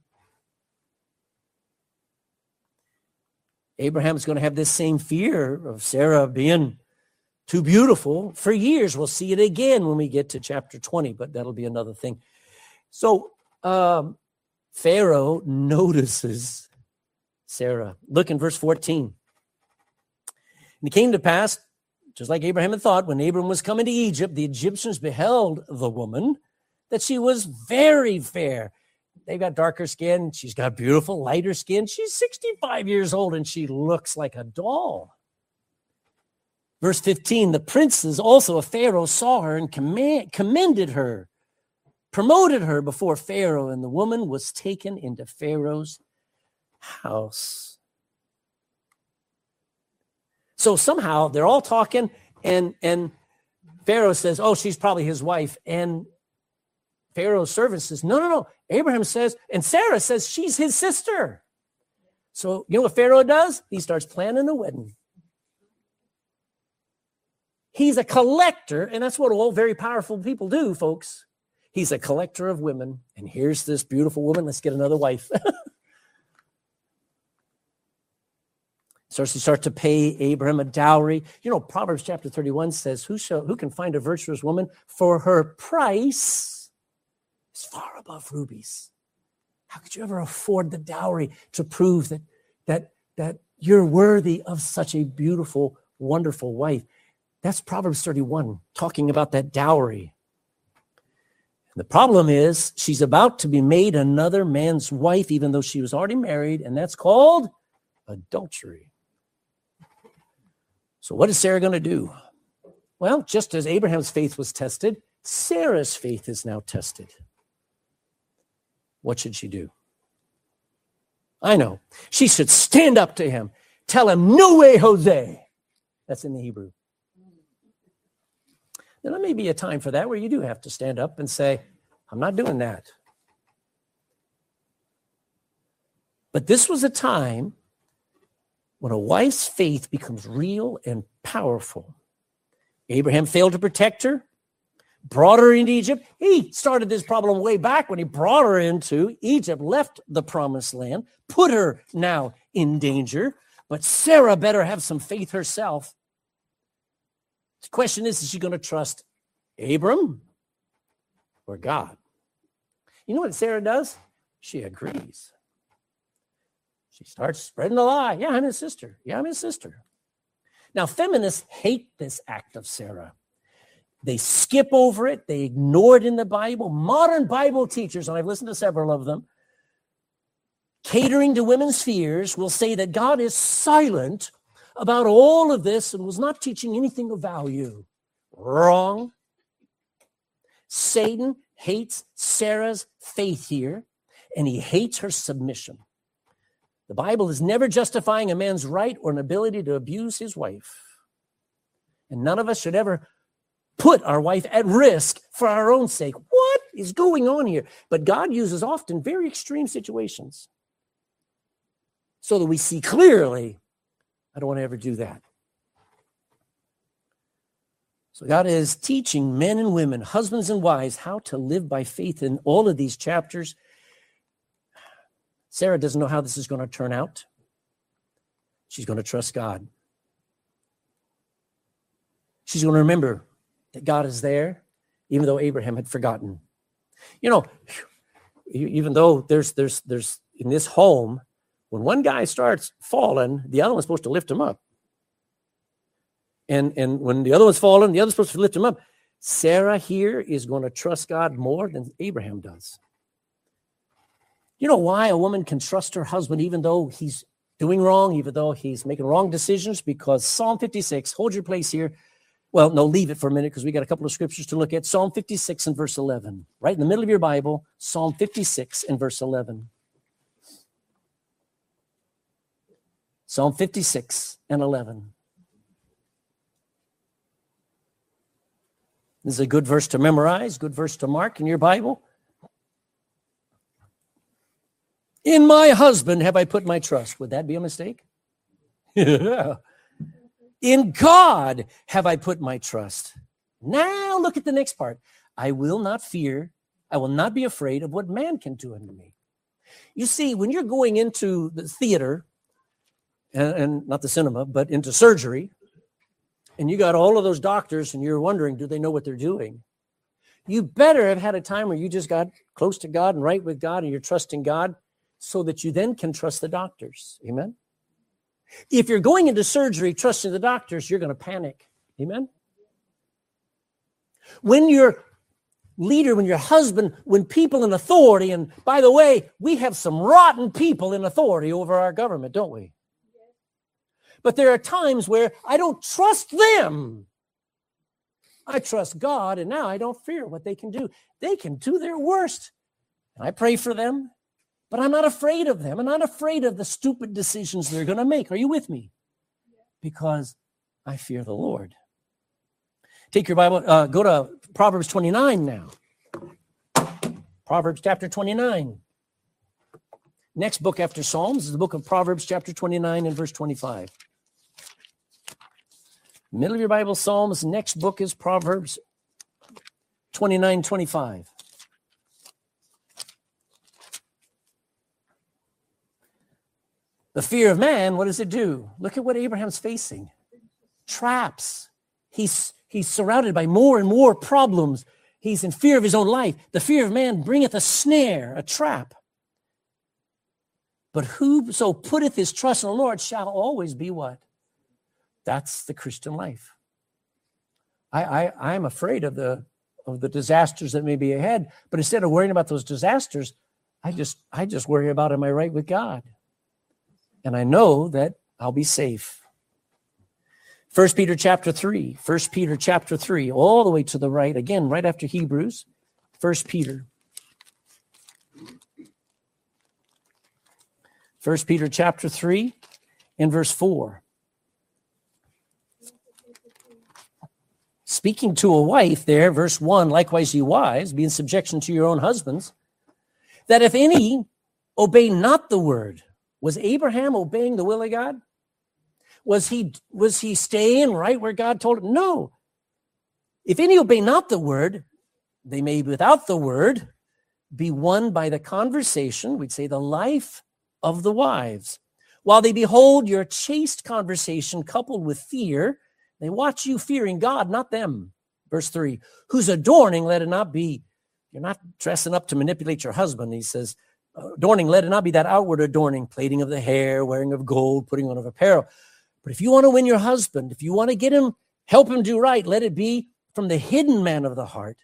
Abraham's going to have this same fear of Sarah being too beautiful for years. We'll see it again when we get to chapter twenty, but that'll be another thing. So um, Pharaoh notices Sarah. Look in verse fourteen. And it came to pass, just like Abraham had thought, when Abram was coming to Egypt, the Egyptians beheld the woman, that she was very fair. They've got darker skin. She's got beautiful, lighter skin. She's sixty-five years old, and she looks like a doll. Verse fifteen, the princes also of Pharaoh saw her and command, commended her, promoted her before Pharaoh, and the woman was taken into Pharaoh's house. So somehow they're all talking, and, and Pharaoh says, oh, she's probably his wife. And Pharaoh's servant says, no, no, no. Abraham says, and Sarah says she's his sister. So you know what Pharaoh does? He starts planning a wedding. He's a collector, and that's what all very powerful people do, folks. He's a collector of women, and here's this beautiful woman. Let's get another wife. So he starts to pay Abraham a dowry. You know, Proverbs chapter thirty-one says, who shall, who can find a virtuous woman? For her price is far above rubies. How could you ever afford the dowry to prove that, that, that you're worthy of such a beautiful, wonderful wife? That's Proverbs thirty-one, talking about that dowry. The problem is she's about to be made another man's wife, even though she was already married, and that's called adultery. So what is Sarah going to do? Well, just as Abraham's faith was tested, Sarah's faith is now tested. What should she do? I know. She should stand up to him. Tell him, no way, Jose. That's in the Hebrew. Now, there may be a time for that where you do have to stand up and say, I'm not doing that. But this was a time when a wife's faith becomes real and powerful. Abraham failed to protect her, brought her into Egypt. He started this problem way back when he brought her into Egypt, left the promised land, put her now in danger. But Sarah better have some faith herself. The question is, is she going to trust Abram or God? You know what Sarah does? She agrees. She starts spreading the lie. Yeah, I'm his sister. Yeah, I'm his sister. Now, feminists hate this act of Sarah. They skip over it. They ignore it in the Bible. Modern Bible teachers, and I've listened to several of them, catering to women's fears, will say that God is silent about all of this and was not teaching anything of value. Wrong. Satan hates Sarah's faith here, and he hates her submission. The Bible is never justifying a man's right or an ability to abuse his wife. And none of us should ever put our wife at risk for our own sake. What is going on here? But God uses often very extreme situations so that we see clearly, I don't want to ever do that. So God is teaching men and women, husbands and wives, how to live by faith in all of these chapters. Sarah doesn't know how this is going to turn out. She's going to trust God. She's going to remember that God is there, even though Abraham had forgotten. You know, even though there's there's there's in this home, when one guy starts falling, the other one's supposed to lift him up. And, and when the other one's fallen, the other's supposed to lift him up. Sarah here is going to trust God more than Abraham does. You know why a woman can trust her husband even though he's doing wrong, even though he's making wrong decisions? Because Psalm fifty-six, hold your place here. Well, no, leave it for a minute because we got a couple of scriptures to look at. Psalm fifty-six and verse eleven. Right in the middle of your Bible, Psalm fifty-six and verse eleven. Psalm fifty-six and eleven. This is a good verse to memorize, good verse to mark in your Bible. In my husband have I put my trust. Would that be a mistake? Yeah. In God have I put my trust. Now look at the next part. I will not fear. I will not be afraid of what man can do unto me. You see, when you're going into the theater, and, and not the cinema, but into surgery, and you got all of those doctors and you're wondering, do they know what they're doing? You better have had a time where you just got close to God and right with God and you're trusting God so that you then can trust the doctors. Amen? If you're going into surgery trusting the doctors, you're going to panic. Amen? When your leader, when your husband, when people in authority, and by the way, we have some rotten people in authority over our government, don't we? But there are times where I don't trust them. I trust God, and now I don't fear what they can do. They can do their worst. And I pray for them, but I'm not afraid of them. I'm not afraid of the stupid decisions they're going to make. Are you with me? Because I fear the Lord. Take your Bible, uh, go to Proverbs twenty-nine now. Proverbs chapter twenty-nine. Next book after Psalms is the book of Proverbs chapter twenty-nine and verse twenty-five. Middle of your Bible, Psalms. Next book is Proverbs twenty-nine, twenty-five. The fear of man, what does it do? Look at what Abraham's facing. Traps. He's, he's surrounded by more and more problems. He's in fear of his own life. The fear of man bringeth a snare, a trap. But whoso putteth his trust in the Lord shall always be what? That's the Christian life. I, I, I'm afraid of the of the disasters that may be ahead. But instead of worrying about those disasters, I just, I just worry about, am I right with God? And I know that I'll be safe. First Peter chapter three, First Peter chapter three, all the way to the right, again, right after Hebrews, First Peter. First Peter chapter three and verse four. Speaking to a wife there, verse one, likewise ye wives, be in subjection to your own husbands, that if any obey not the word. Was Abraham obeying the will of God? Was he, was he staying right where God told him? No. If any obey not the word, they may without the word be won by the conversation, we'd say the life of the wives. While they behold your chaste conversation coupled with fear, they watch you fearing God, not them. Verse three, whose adorning, let it not be, you're not dressing up to manipulate your husband. He says, adorning, let it not be that outward adorning, plaiting of the hair, wearing of gold, putting on of apparel. But if you want to win your husband, if you want to get him, help him do right, let it be from the hidden man of the heart.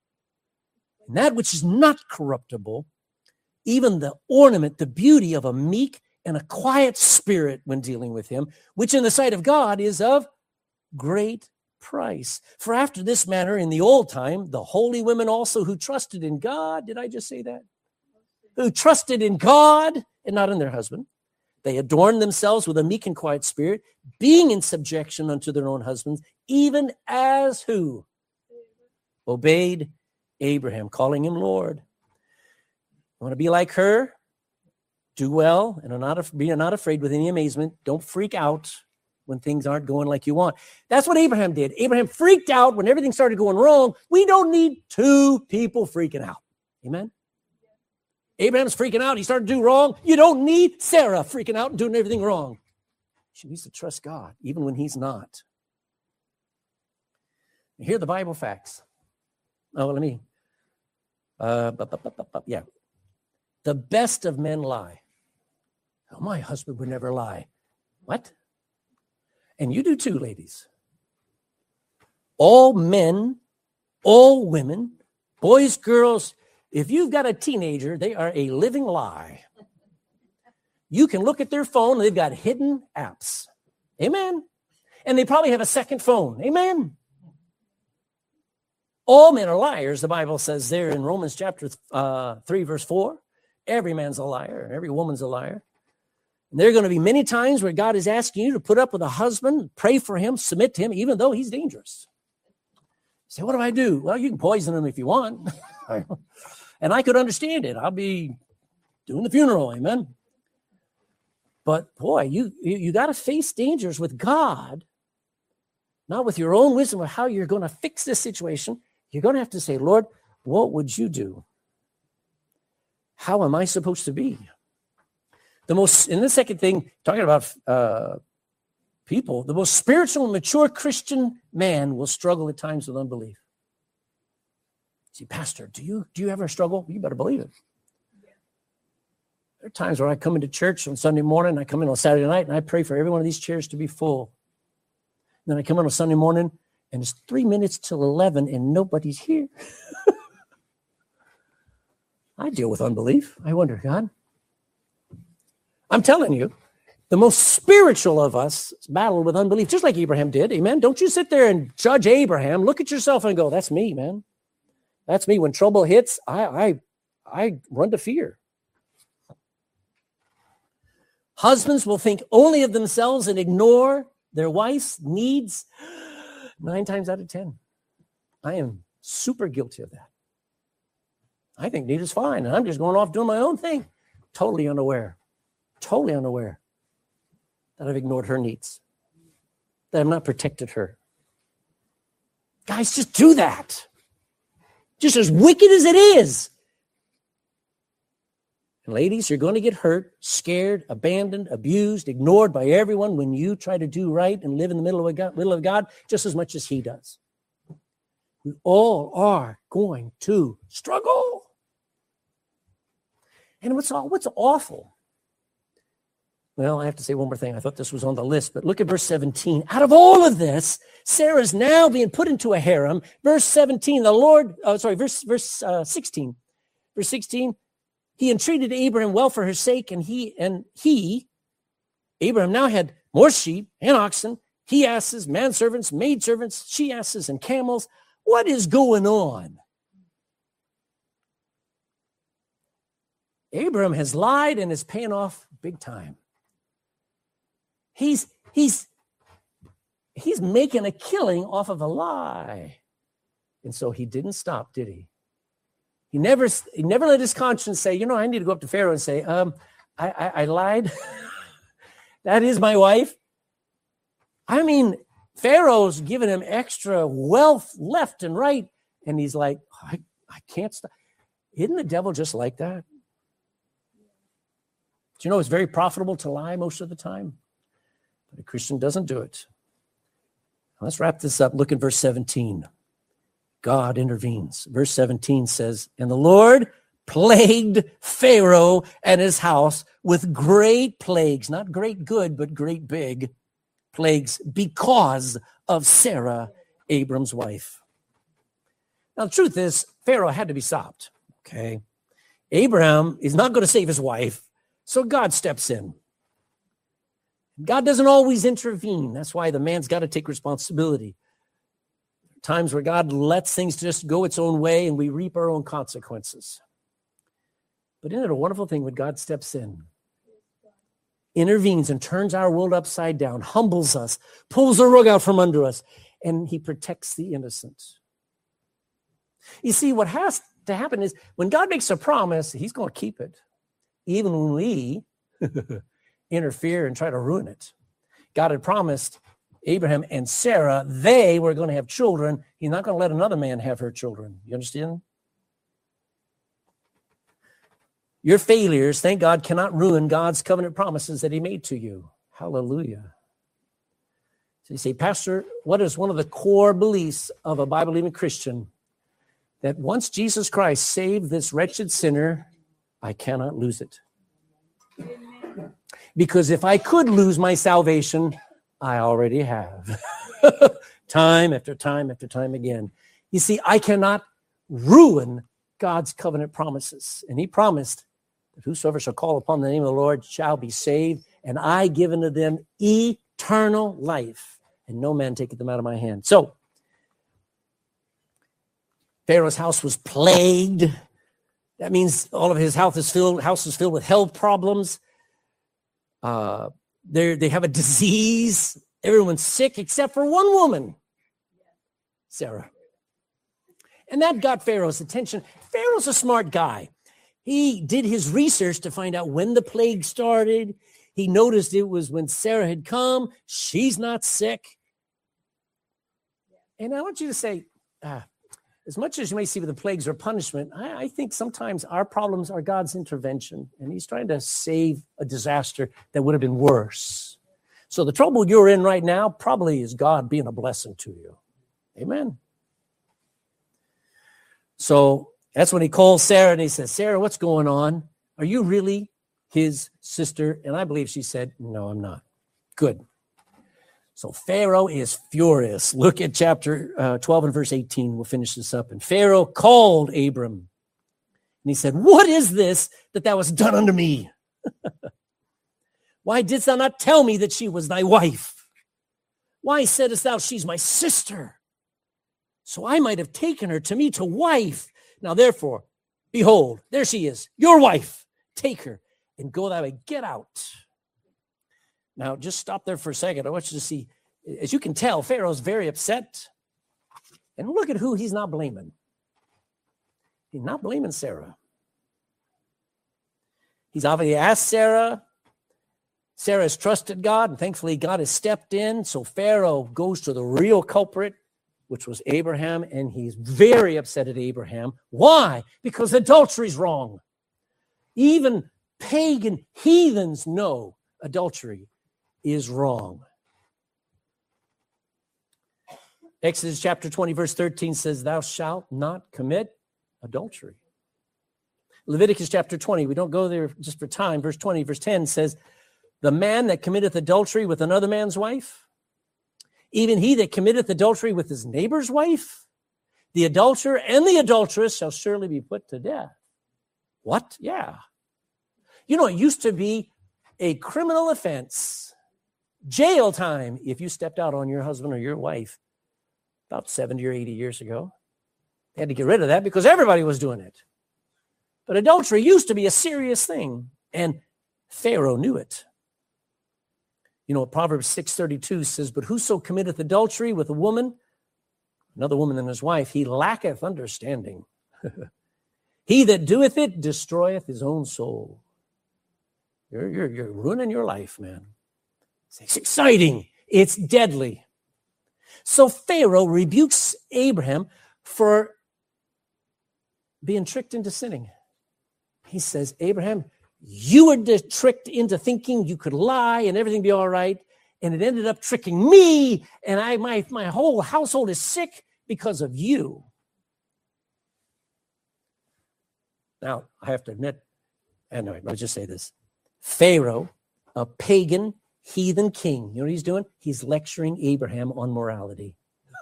And that which is not corruptible, even the ornament, the beauty of a meek and a quiet spirit when dealing with him, which in the sight of God is of great price. For after this manner in the old time, the holy women also who trusted in God, did I just say that? Who trusted in God and not in their husband. They adorned themselves with a meek and quiet spirit, being in subjection unto their own husbands, even as who? Obeyed Abraham, calling him Lord. You want to be like her? Do well and are not, be not afraid with any amazement. Don't freak out when things aren't going like you want. That's what Abraham did. Abraham freaked out when everything started going wrong. We don't need two people freaking out. Amen? Abraham's freaking out. He started to do wrong. You don't need Sarah freaking out and doing everything wrong. She needs to trust God, even when he's not. Here are the Bible facts. Oh, let me. Uh, bu- bu- bu- bu- bu- yeah. The best of men lie. Oh, my husband would never lie. What? And you do too, ladies. All men, all women, boys, girls, if you've got a teenager, they are a living lie. You can look at their phone, and they've got hidden apps. Amen. And they probably have a second phone. Amen. All men are liars, the Bible says there in Romans chapter uh, three, verse four. Every man's a liar, and every woman's a liar. And there are going to be many times where God is asking you to put up with a husband, pray for him, submit to him, even though he's dangerous. You say, what do I do? Well, you can poison him if you want. And I could understand it. I'll be doing the funeral, amen. But boy, you you, you got to face dangers with God, not with your own wisdom of how you're going to fix this situation. You're going to have to say, Lord, what would you do? How am I supposed to be? The most, and the second thing, talking about uh, people, the most spiritual and mature Christian man will struggle at times with unbelief. See, Pastor, do you do you ever struggle? You better believe it. There are times where I come into church on Sunday morning, I come in on Saturday night, and I pray for every one of these chairs to be full. And then I come in on Sunday morning, and it's three minutes till eleven, and nobody's here. I deal with unbelief. I wonder, God. I'm telling you, the most spiritual of us battle with unbelief, just like Abraham did. Amen. Don't you sit there and judge Abraham. Look at yourself and go, that's me, man. That's me. When trouble hits, I I I run to fear. Husbands will think only of themselves and ignore their wife's needs nine times out of ten. I am super guilty of that. I think Nita's fine, and I'm just going off doing my own thing. Totally unaware. Totally unaware that I've ignored her needs, that I've not protected her. Guys, just do that. Just as wicked as it is. And ladies, you're going to get hurt, scared, abandoned, abused, ignored by everyone when you try to do right and live in the middle of God, middle of God just as much as he does. We all are going to struggle. And what's all, what's awful Well, I have to say one more thing. I thought this was on the list, but look at verse seventeen. Out of all of this, Sarah's now being put into a harem. Verse seventeen, the Lord, oh, sorry, verse, verse uh, sixteen. Verse sixteen, he entreated Abraham well for her sake, and he, and he, Abraham now had more sheep and oxen, he asses, manservants, maidservants, she asses, and camels. What is going on? Abraham has lied and is paying off big time. He's, he's, he's making a killing off of a lie. And so he didn't stop, did he? He never, he never let his conscience say, you know, I need to go up to Pharaoh and say, um, I, I, I lied. That is my wife. I mean, Pharaoh's giving him extra wealth left and right. And he's like, I, I can't stop. Isn't the devil just like that? Do you know it's very profitable to lie most of the time? But a Christian doesn't do it. Let's wrap this up. Look at verse seventeen. God intervenes. Verse seventeen says, and the Lord plagued Pharaoh and his house with great plagues, not great good, but great big plagues because of Sarah, Abram's wife. Now, the truth is, Pharaoh had to be stopped, okay? Abraham is not going to save his wife, so God steps in. God doesn't always intervene. That's why the man's got to take responsibility. Times where God lets things just go its own way and we reap our own consequences. But isn't it a wonderful thing when God steps in, intervenes and turns our world upside down, humbles us, pulls the rug out from under us, and he protects the innocent. You see, what has to happen is when God makes a promise, he's going to keep it, even when we interfere and try to ruin it. God had promised Abraham and Sarah, they were going to have children. He's not going to let another man have her children. You understand? Your failures, thank God, cannot ruin God's covenant promises that he made to you. Hallelujah. So you say, Pastor, what is one of the core beliefs of a Bible-believing Christian? That once Jesus Christ saved this wretched sinner, I cannot lose it. Because if I could lose my salvation, I already have. Time after time after time again. You see, I cannot ruin God's covenant promises. And he promised that whosoever shall call upon the name of the Lord shall be saved, and I give unto them eternal life, and no man taketh them out of my hand. So, Pharaoh's house was plagued. That means all of his house is filled, house is filled with health problems. Uh, they they have a disease. Everyone's sick except for one woman, Sarah. And that got Pharaoh's attention. Pharaoh's a smart guy. He did his research to find out when the plague started. He noticed it was when Sarah had come. She's not sick. And I want you to say, ah, as much as you may see with the plagues or punishment, I, I think sometimes our problems are God's intervention, and he's trying to save a disaster that would have been worse. So the trouble you're in right now probably is God being a blessing to you. Amen. So that's when he calls Sarah and he says, Sarah, what's going on? Are you really his sister? And I believe she said, no, I'm not. Good. So Pharaoh is furious. Look at chapter uh, twelve and verse eighteen. We'll finish this up. And Pharaoh called Abram. And he said, what is this that thou hast done unto me? Why didst thou not tell me that she was thy wife? Why saidst thou, she's my sister? So I might have taken her to me to wife. Now therefore, behold, there she is, your wife. Take her and go that way. Get out. Now, just stop there for a second. I want you to see, as you can tell, Pharaoh's very upset. And look at who he's not blaming. He's not blaming Sarah. He's obviously asked Sarah. Sarah has trusted God, and thankfully God has stepped in. So Pharaoh goes to the real culprit, which was Abraham, and he's very upset at Abraham. Why? Because adultery is wrong. Even pagan heathens know adultery is wrong. Exodus chapter twenty, verse thirteen says, thou shalt not commit adultery. Leviticus chapter twenty, we don't go there just for time. Verse twenty, verse ten says, the man that committeth adultery with another man's wife, even he that committeth adultery with his neighbor's wife, the adulterer and the adulteress shall surely be put to death. What? Yeah. You know, it used to be a criminal offense, jail time, if you stepped out on your husband or your wife about seventy or eighty years ago. They had to get rid of that because everybody was doing it. But adultery used to be a serious thing, and Pharaoh knew it. You know, Proverbs six thirty-two says, but whoso committeth adultery with a woman, another woman than his wife, he lacketh understanding. He that doeth it destroyeth his own soul. You're, you're, you're ruining your life, man. It's exciting. It's deadly. So Pharaoh rebukes Abraham for being tricked into sinning. He says, Abraham, you were tricked into thinking you could lie and everything be all right, and it ended up tricking me, and I my, my whole household is sick because of you. Now, I have to admit, anyway, I'll just say this. Pharaoh, a pagan, heathen king, you know what he's doing? He's lecturing Abraham on morality.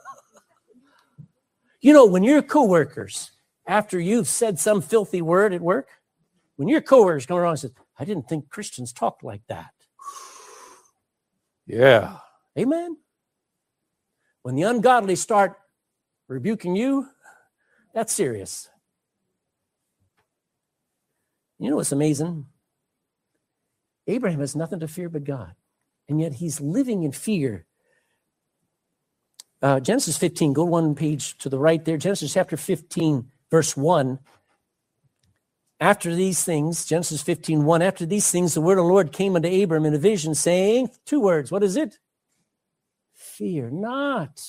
You know, when your coworkers, after you've said some filthy word at work, when your coworkers come around and say, I didn't think Christians talked like that. Yeah. Amen. When the ungodly start rebuking you, that's serious. You know what's amazing? Abraham has nothing to fear but God, and yet he's living in fear. Uh, Genesis fifteen, go one page to the right there. Genesis chapter fifteen, verse one. After these things, Genesis fifteen, one, after these things, the word of the Lord came unto Abram in a vision, saying, two words, what is it? Fear not,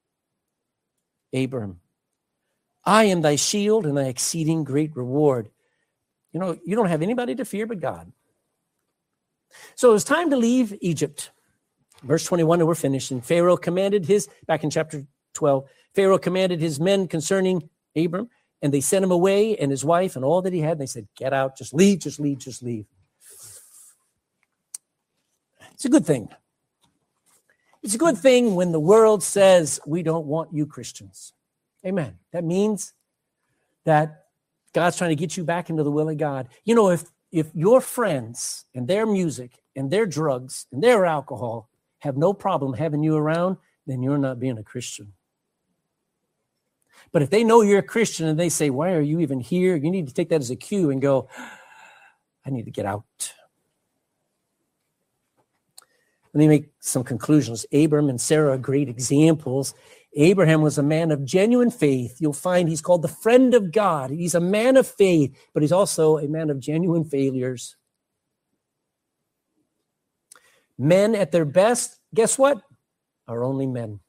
Abram. I am thy shield and thy exceeding great reward. You know, you don't have anybody to fear but God. So it was time to leave Egypt. Verse twenty-one, and we're finished. And Pharaoh commanded his, back in chapter twelve, Pharaoh commanded his men concerning Abram, and they sent him away and his wife and all that he had. And they said, get out, just leave, just leave, just leave. It's a good thing. It's a good thing when the world says, we don't want you Christians. Amen. That means that God's trying to get you back into the will of God. You know, if if your friends and their music and their drugs and their alcohol have no problem having you around, then you're not being a Christian. But if they know you're a Christian and they say, why are you even here? You need to take that as a cue and go, I need to get out. Let me make some conclusions. Abram and Sarah are great examples. Abraham was a man of genuine faith. You'll find he's called the friend of God. He's a man of faith, but he's also a man of genuine failures. Men at their best, guess what? Are only men.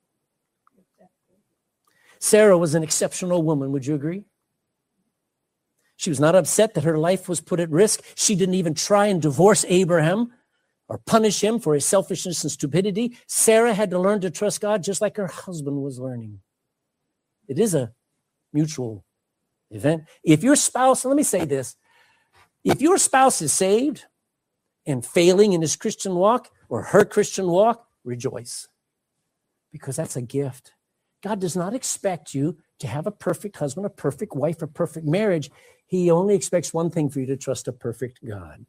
Sarah was an exceptional woman. Would you agree? She was not upset that her life was put at risk. She didn't even try and divorce Abraham or punish him for his selfishness and stupidity. Sarah had to learn to trust God just like her husband was learning. It is a mutual event. If your spouse, let me say this, if your spouse is saved and failing in his Christian walk or her Christian walk, rejoice, because that's a gift. God does not expect you to have a perfect husband, a perfect wife, a perfect marriage. He only expects one thing for you, to trust a perfect God.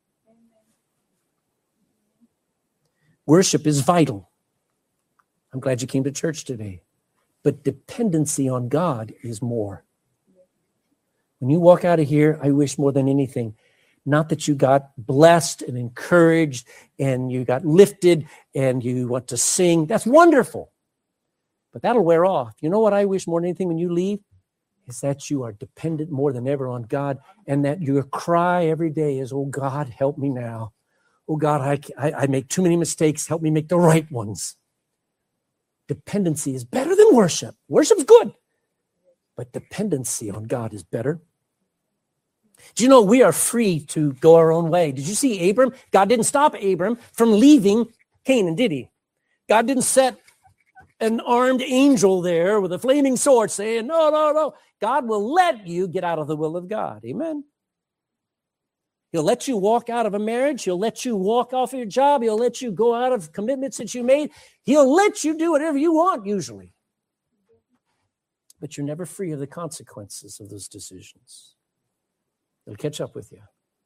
Worship is vital. I'm glad you came to church today. But dependency on God is more. When you walk out of here, I wish more than anything, not that you got blessed and encouraged and you got lifted and you want to sing. That's wonderful. But that'll wear off. You know what I wish more than anything when you leave? Is that you are dependent more than ever on God, and that your cry every day is, oh, God, help me now. Oh, God, I, I, I make too many mistakes. Help me make the right ones. Dependency is better than worship. Worship's good, but dependency on God is better. Do you know we are free to go our own way? Did you see Abram? God didn't stop Abram from leaving Canaan, did he? God didn't set an armed angel there with a flaming sword saying, no, no, no. God will let you get out of the will of God. Amen. He'll let you walk out of a marriage. He'll let you walk off your job. He'll let you go out of commitments that you made. He'll let you do whatever you want, usually. But you're never free of the consequences of those decisions. They'll catch up with you.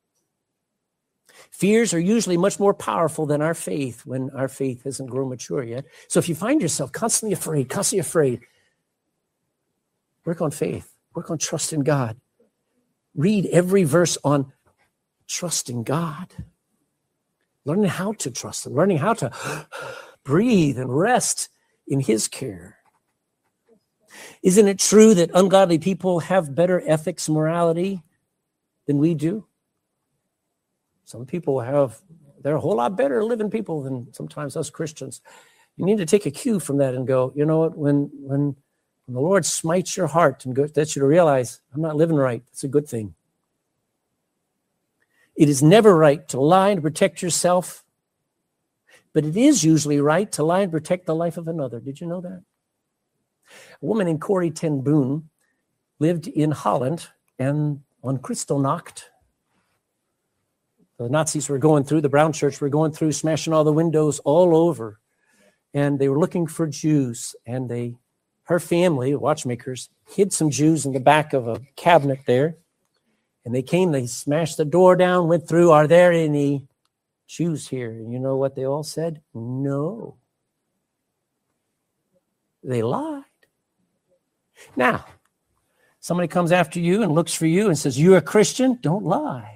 Fears are usually much more powerful than our faith when our faith hasn't grown mature yet. So if you find yourself constantly afraid, constantly afraid, work on faith. Work on trust in God. Read every verse on trusting God. Learning how to trust Him. Learning how to breathe and rest in His care. Isn't it true that ungodly people have better ethics and morality than we do? Some people have, they're a whole lot better living people than sometimes us Christians. You need to take a cue from that and go, you know what, when when, when the Lord smites your heart and gets you to realize, I'm not living right, it's a good thing. It is never right to lie and protect yourself, but it is usually right to lie and protect the life of another. Did you know that? A woman named Corrie ten Boom lived in Holland, and on Kristallnacht, the Nazis were going through, the Brown Church were going through, smashing all the windows all over. And they were looking for Jews. And they, her family, watchmakers, hid some Jews in the back of a cabinet there. And they came, they smashed the door down, went through, are there any Jews here? And you know what they all said? No. They lied. Now, somebody comes after you and looks for you and says, you're a Christian? Don't lie.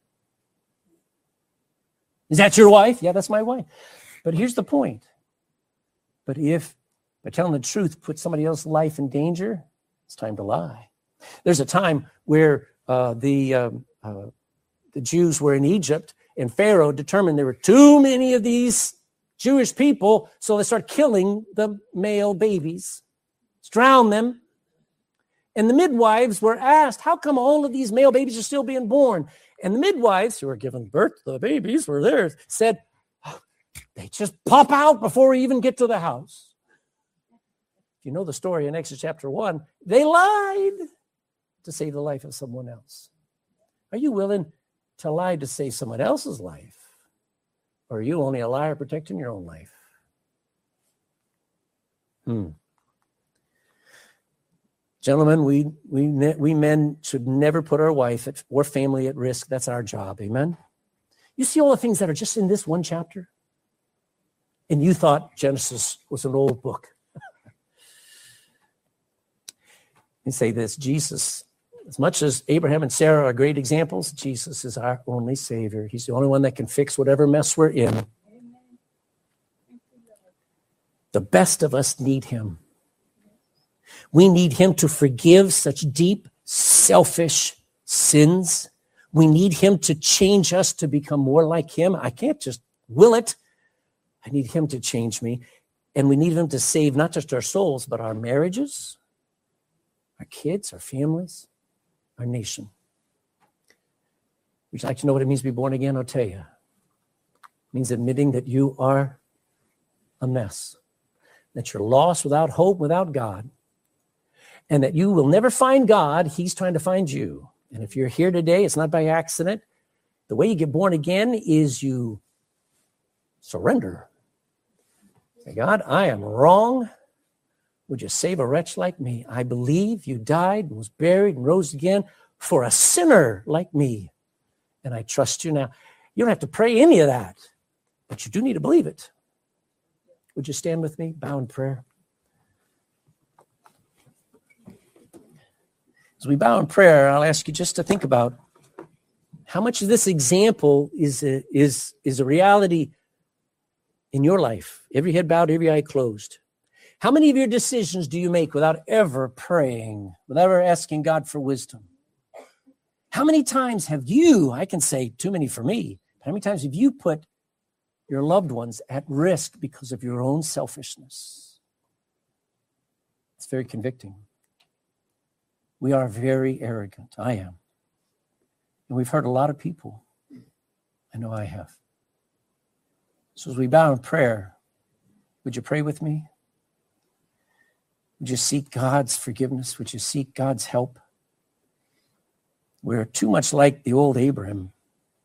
Is that your wife? Yeah, that's my wife. But here's the point. But if, by telling the truth, put somebody else's life in danger, it's time to lie. There's a time where uh, the um, uh, the Jews were in Egypt, and Pharaoh determined there were too many of these Jewish people, so they started killing the male babies, drown them. And the midwives were asked, how come all of these male babies are still being born? And the midwives who were giving birth to the babies were there, said, oh, they just pop out before we even get to the house. If you know the story in Exodus chapter one, they lied to save the life of someone else. Are you willing to lie to save someone else's life? Or are you only a liar protecting your own life? Hmm. Gentlemen, we we we men should never put our wife at, or family at risk. That's our job. Amen? You see all the things that are just in this one chapter? And you thought Genesis was an old book. And say this, Jesus, as much as Abraham and Sarah are great examples, Jesus is our only Savior. He's the only one that can fix whatever mess we're in. The best of us need Him. We need Him to forgive such deep, selfish sins. We need Him to change us to become more like Him. I can't just will it. I need Him to change me. And we need Him to save not just our souls, but our marriages, our kids, our families, our nation. Would you like to know what it means to be born again? I'll tell you. It means admitting that you are a mess, that you're lost without hope, without God, and that you will never find God. He's trying to find you. And if you're here today, it's not by accident. The way you get born again is you surrender. Say, God, I am wrong. Would you save a wretch like me? I believe you died and was buried and rose again for a sinner like me. And I trust you now. You don't have to pray any of that, but you do need to believe it. Would you stand with me? Bow in prayer. As we bow in prayer, I'll ask you just to think about how much of this example is a, is, is a reality in your life. Every head bowed, every eye closed. How many of your decisions do you make without ever praying, without ever asking God for wisdom? How many times have you, I can say too many for me, but how many times have you put your loved ones at risk because of your own selfishness? It's very convicting. We are very arrogant. I am. And we've hurt a lot of people. I know I have. So as we bow in prayer, would you pray with me? Would you seek God's forgiveness? Would you seek God's help? We're too much like the old Abraham.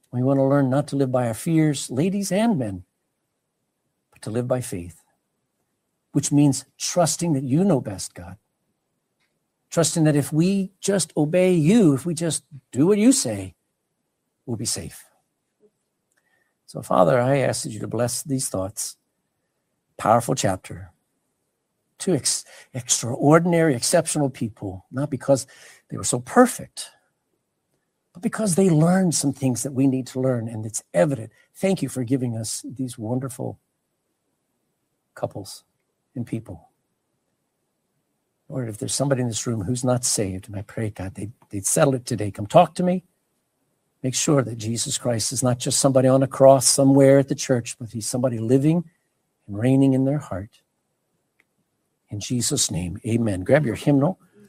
We want to learn not to live by our fears, ladies and men, but to live by faith, which means trusting that you know best, God. Trusting that if we just obey you, if we just do what you say, we'll be safe. So, Father, I ask you to bless these thoughts. Powerful chapter. Two ex- extraordinary, exceptional people, not because they were so perfect, but because they learned some things that we need to learn, and it's evident. Thank you for giving us these wonderful couples and people. Lord, if there's somebody in this room who's not saved, and I pray, God, they'd, they'd settle it today. Come talk to me. Make sure that Jesus Christ is not just somebody on a cross somewhere at the church, but he's somebody living and reigning in their heart. In Jesus' name, amen. Grab your hymnal.